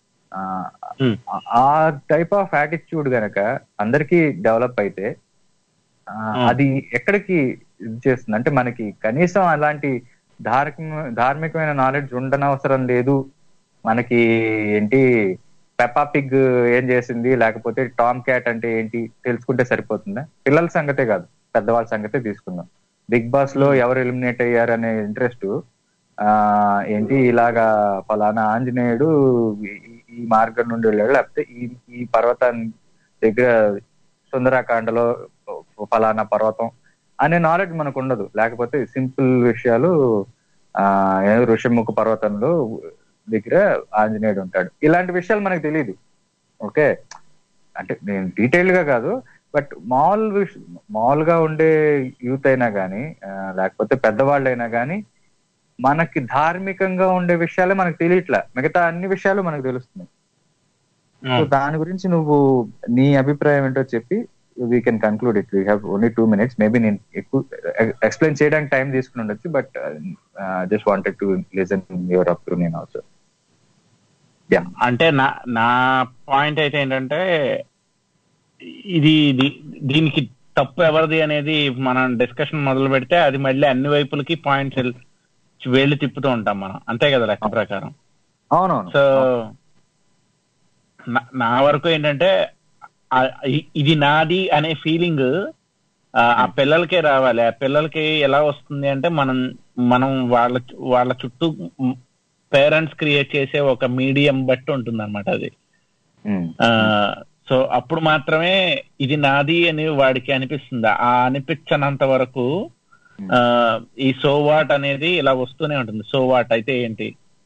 ఆ టైప్ ఆఫ్ యాటిట్యూడ్ గనక అందరికీ డెవలప్ అయితే అది ఎక్కడికి ఇది చేస్తుంది అంటే మనకి కనీసం అలాంటి ధార్మిక ధార్మికమైన నాలెడ్జ్ ఉండనవసరం లేదు. మనకి ఏంటి పెప్పా పిగ్ ఏం చేసింది లేకపోతే టామ్ క్యాట్ అంటే ఏంటి తెలుసుకుంటే సరిపోతుందా? పిల్లల సంగతే కాదు, పెద్దవాళ్ళ సంగతే తీసుకుందాం. బిగ్ బాస్ లో ఎవరు ఎలిమినేట్ అయ్యారు అనే ఇంట్రెస్ట్ ఆ ఏంటి ఇలాగా ఫలానా ఆంజనేయుడు ఈ మార్గం నుండి వెళ్ళాడు, లేకపోతే ఈ ఈ పర్వతం దగ్గర సుందరాకాండలో ఫలానా పర్వతం అనే నాలెడ్జ్ మనకు ఉండదు. లేకపోతే సింపుల్ విషయాలు ఆ ఋషిముఖ పర్వతంలో దగ్గర ఆంజనేయుడు ఉంటాడు, ఇలాంటి విషయాలు మనకు తెలియదు. ఓకే, అంటే నేను డీటెయిల్ గా కాదు, బట్ మామూలు మామూలుగా ఉండే యూత్ అయినా కానీ లేకపోతే పెద్దవాళ్ళు అయినా కానీ మనకి ధార్మికంగా ఉండే విషయాలే మనకు తెలియట్లా, మిగతా అన్ని విషయాలు మనకు తెలుస్తున్నాయి. సో దాని గురించి నువ్వు నీ అభిప్రాయం ఏంటో చెప్పి we can conclude it. We have only two minutes maybe నేను ఎక్కువ ఎక్స్ప్లెయిన్ చేయడానికి టైం తీసుకుని ఉండొచ్చు, but just wanted to listen your opinion also. అంటే నా నా పాయింట్ అయితే ఏంటంటే ఇది దీనికి తప్పు ఎవరిది అనేది మనం డిస్కషన్ మొదలు పెడితే అది మళ్ళీ అన్ని వైపులకి పాయింట్స్ వేళ్ళు తిప్పుతూ ఉంటాం మనం, అంతే కదా లెక్క ప్రకారం. అవునవును. సో నా వరకు ఏంటంటే ఇది నాది అనే ఫీలింగ్ ఆ పిల్లలకే రావాలి. ఆ పిల్లలకి ఎలా వస్తుంది అంటే మనం మనం వాళ్ళ వాళ్ళ చుట్టూ పేరెంట్స్ క్రియేట్ చేసే ఒక మీడియం బట్టి ఉంటుంది అనమాట అది. సో అప్పుడు మాత్రమే ఇది నాది అని వాడికి అనిపిస్తుంది. ఆ అనిపించనంత వరకు ఆ ఈ సోవాట్ అనేది ఇలా వస్తూనే ఉంటుంది. సోవాట్ అయితే ఏంటి,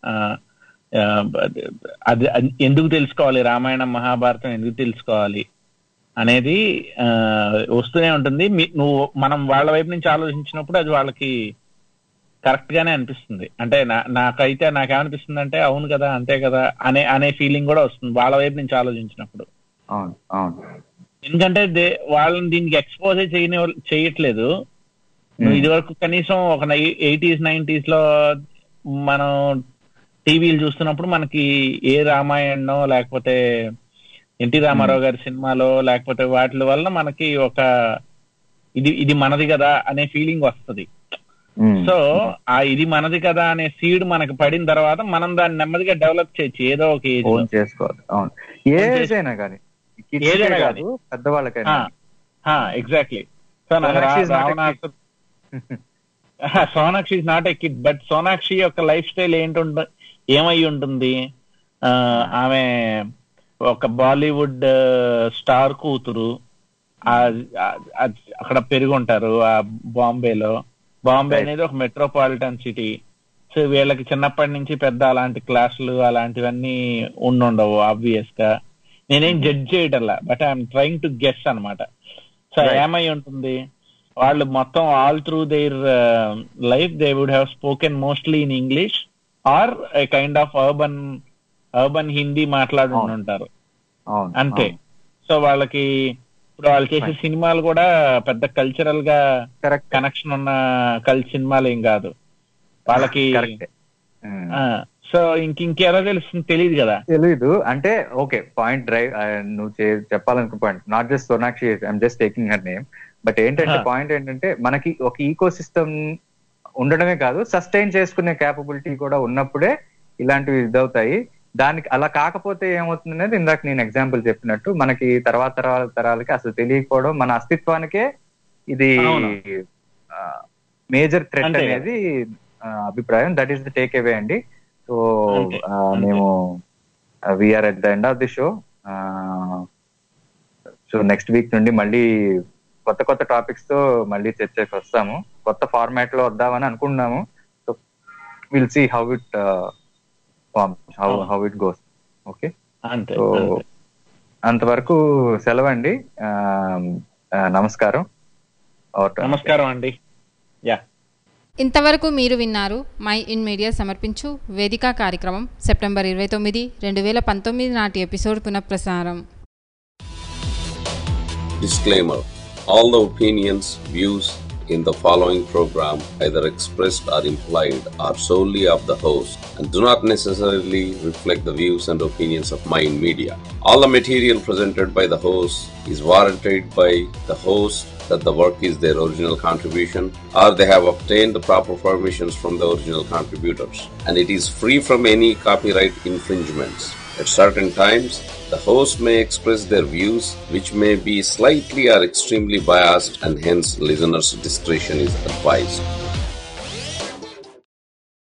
అది ఎందుకు తెలుసుకోవాలి, రామాయణం మహాభారతం ఎందుకు తెలుసుకోవాలి అనేది ఆ వస్తూనే ఉంటుంది. నువ్వు మనం వాళ్ళ వైపు నుంచి ఆలోచించినప్పుడు అది వాళ్ళకి కరెక్ట్ గానే అనిపిస్తుంది. అంటే నాకైతే నాకేమనిపిస్తుంది అంటే అవును కదా అంతే కదా అనే అనే ఫీలింగ్ కూడా వస్తుంది వాళ్ళ వైపు నుంచి ఆలోచించినప్పుడు. ఎందుకంటే వాళ్ళని దీనికి ఎక్స్పోజ్ చేయని చేయట్లేదు, నువ్వు ఇది వరకు కనీసం ఒక ఎయిటీస్ నైన్టీస్ లో మనం టీవీలు చూస్తున్నప్పుడు మనకి ఏ రామాయణం లేకపోతే ఎన్టీ రామారావు గారి సినిమాలో లేకపోతే వాటి వల్ల మనకి ఒక ఇది ఇది మనది కదా అనే ఫీలింగ్ వస్తుంది. సో ఆ ఇది మనది కదా అనే సీడ్ మనకి పడిన తర్వాత మనం దాన్ని నెమ్మదిగా డెవలప్ చేయొచ్చు ఏదో ఒక ఏజ్ చేసుకోవాలి. అవును, ఏదైనా కానీ ఏదైనా కాదు పెద్దవాళ్ళకైనా. Exactly. So Sonakshi is not a kid, but Sonakshi యొక్క లైఫ్ స్టైల్ ఏంటుంట ఏమై ఉంటుంది, ఆమె ఒక బాలీవుడ్ స్టార్ కూతురు, అక్కడ పెరుగుంటారు ఆ బాంబేలో. బాంబే అనేది ఒక మెట్రోపాలిటన్ సిటీ. సో వీళ్ళకి చిన్నప్పటి నుంచి పెద్ద అలాంటి క్లాసులు అలాంటివన్నీ ఉండుండవు ఆబ్వియస్ గా. నేనేం జడ్జ్ చేయటల్లా, but I'm trying to guess అనమాట. సో ఏమై ఉంటుంది, వాళ్ళు మొత్తం all through their life they would have spoken mostly in English or a kind of urban urban Hindi మాట్లాడి ఉంటారు అంతే. సో వాళ్ళకి ఇప్పుడు వాళ్ళు చేసే సినిమాలు కూడా పెద్ద కల్చరల్ గా కనెక్షన్ ఉన్న కల్ సినిమాలు ఏం కాదు వాళ్ళకి. సో ఇంక ఇంకెలా తెలుస్తుంది తెలియదు కదా. తెలీదు అంటే ఓకే, పాయింట్ డ్రైవ్ నువ్వు చెప్పాలనుకున్న point, not just Sonakshi, I'm just taking her name. But ఏంటంటే పాయింట్ ఏంటంటే మనకి ఒక ఈకో సిస్టమ్ ఉండడమే కాదు, సస్టైన్ చేసుకునే క్యాపబిలిటీ కూడా ఉన్నప్పుడే ఇలాంటివి ఇదవుతాయి. దానికి అలా కాకపోతే ఏమవుతుంది అనేది ఇందాక నేను ఎగ్జాంపుల్ చెప్పినట్టు మనకి తర్వాత తరాల తరాలకి అసలు తెలియకపోవడం, మన అస్తిత్వానికే ఇది మేజర్ థ్రెట్ అనేది అభిప్రాయం. That is the take away అండి. సో మేము we're at the end of the show. So next week నుండి మళ్ళీ కొత్త కొత్త టాపిక్స్ తో మళ్ళీ చర్చకి వస్తాము. కొత్త ఫార్మాట్ లో వద్దామని అనుకుంటున్నాము. So will see how it how how it goes. Okay, so అంతవరకు సెలవండి. నమస్కారం. నమస్కారం అండి. యా, ఇంతవరకు మీరు విన్నారు మై ఇన్ మీడియా సమర్పించు వేదిక కార్యక్రమం సెప్టెంబర్ ఇరవై తొమ్మిది రెండు వేల పంతొమ్మిది నాటి ఎపిసోడ్ పునఃప్రసారం. Disclaimer: all the opinions, views in the following program, either expressed or implied, are solely of the host and do not necessarily reflect the views and opinions of Mind Media. All the material presented by the host is warranted by the host that the work is their original contribution or they have obtained the proper permissions from the original contributors, and it is free from any copyright infringements. At certain times, the host may express their views which may be slightly or extremely biased, and hence listeners' discretion is advised.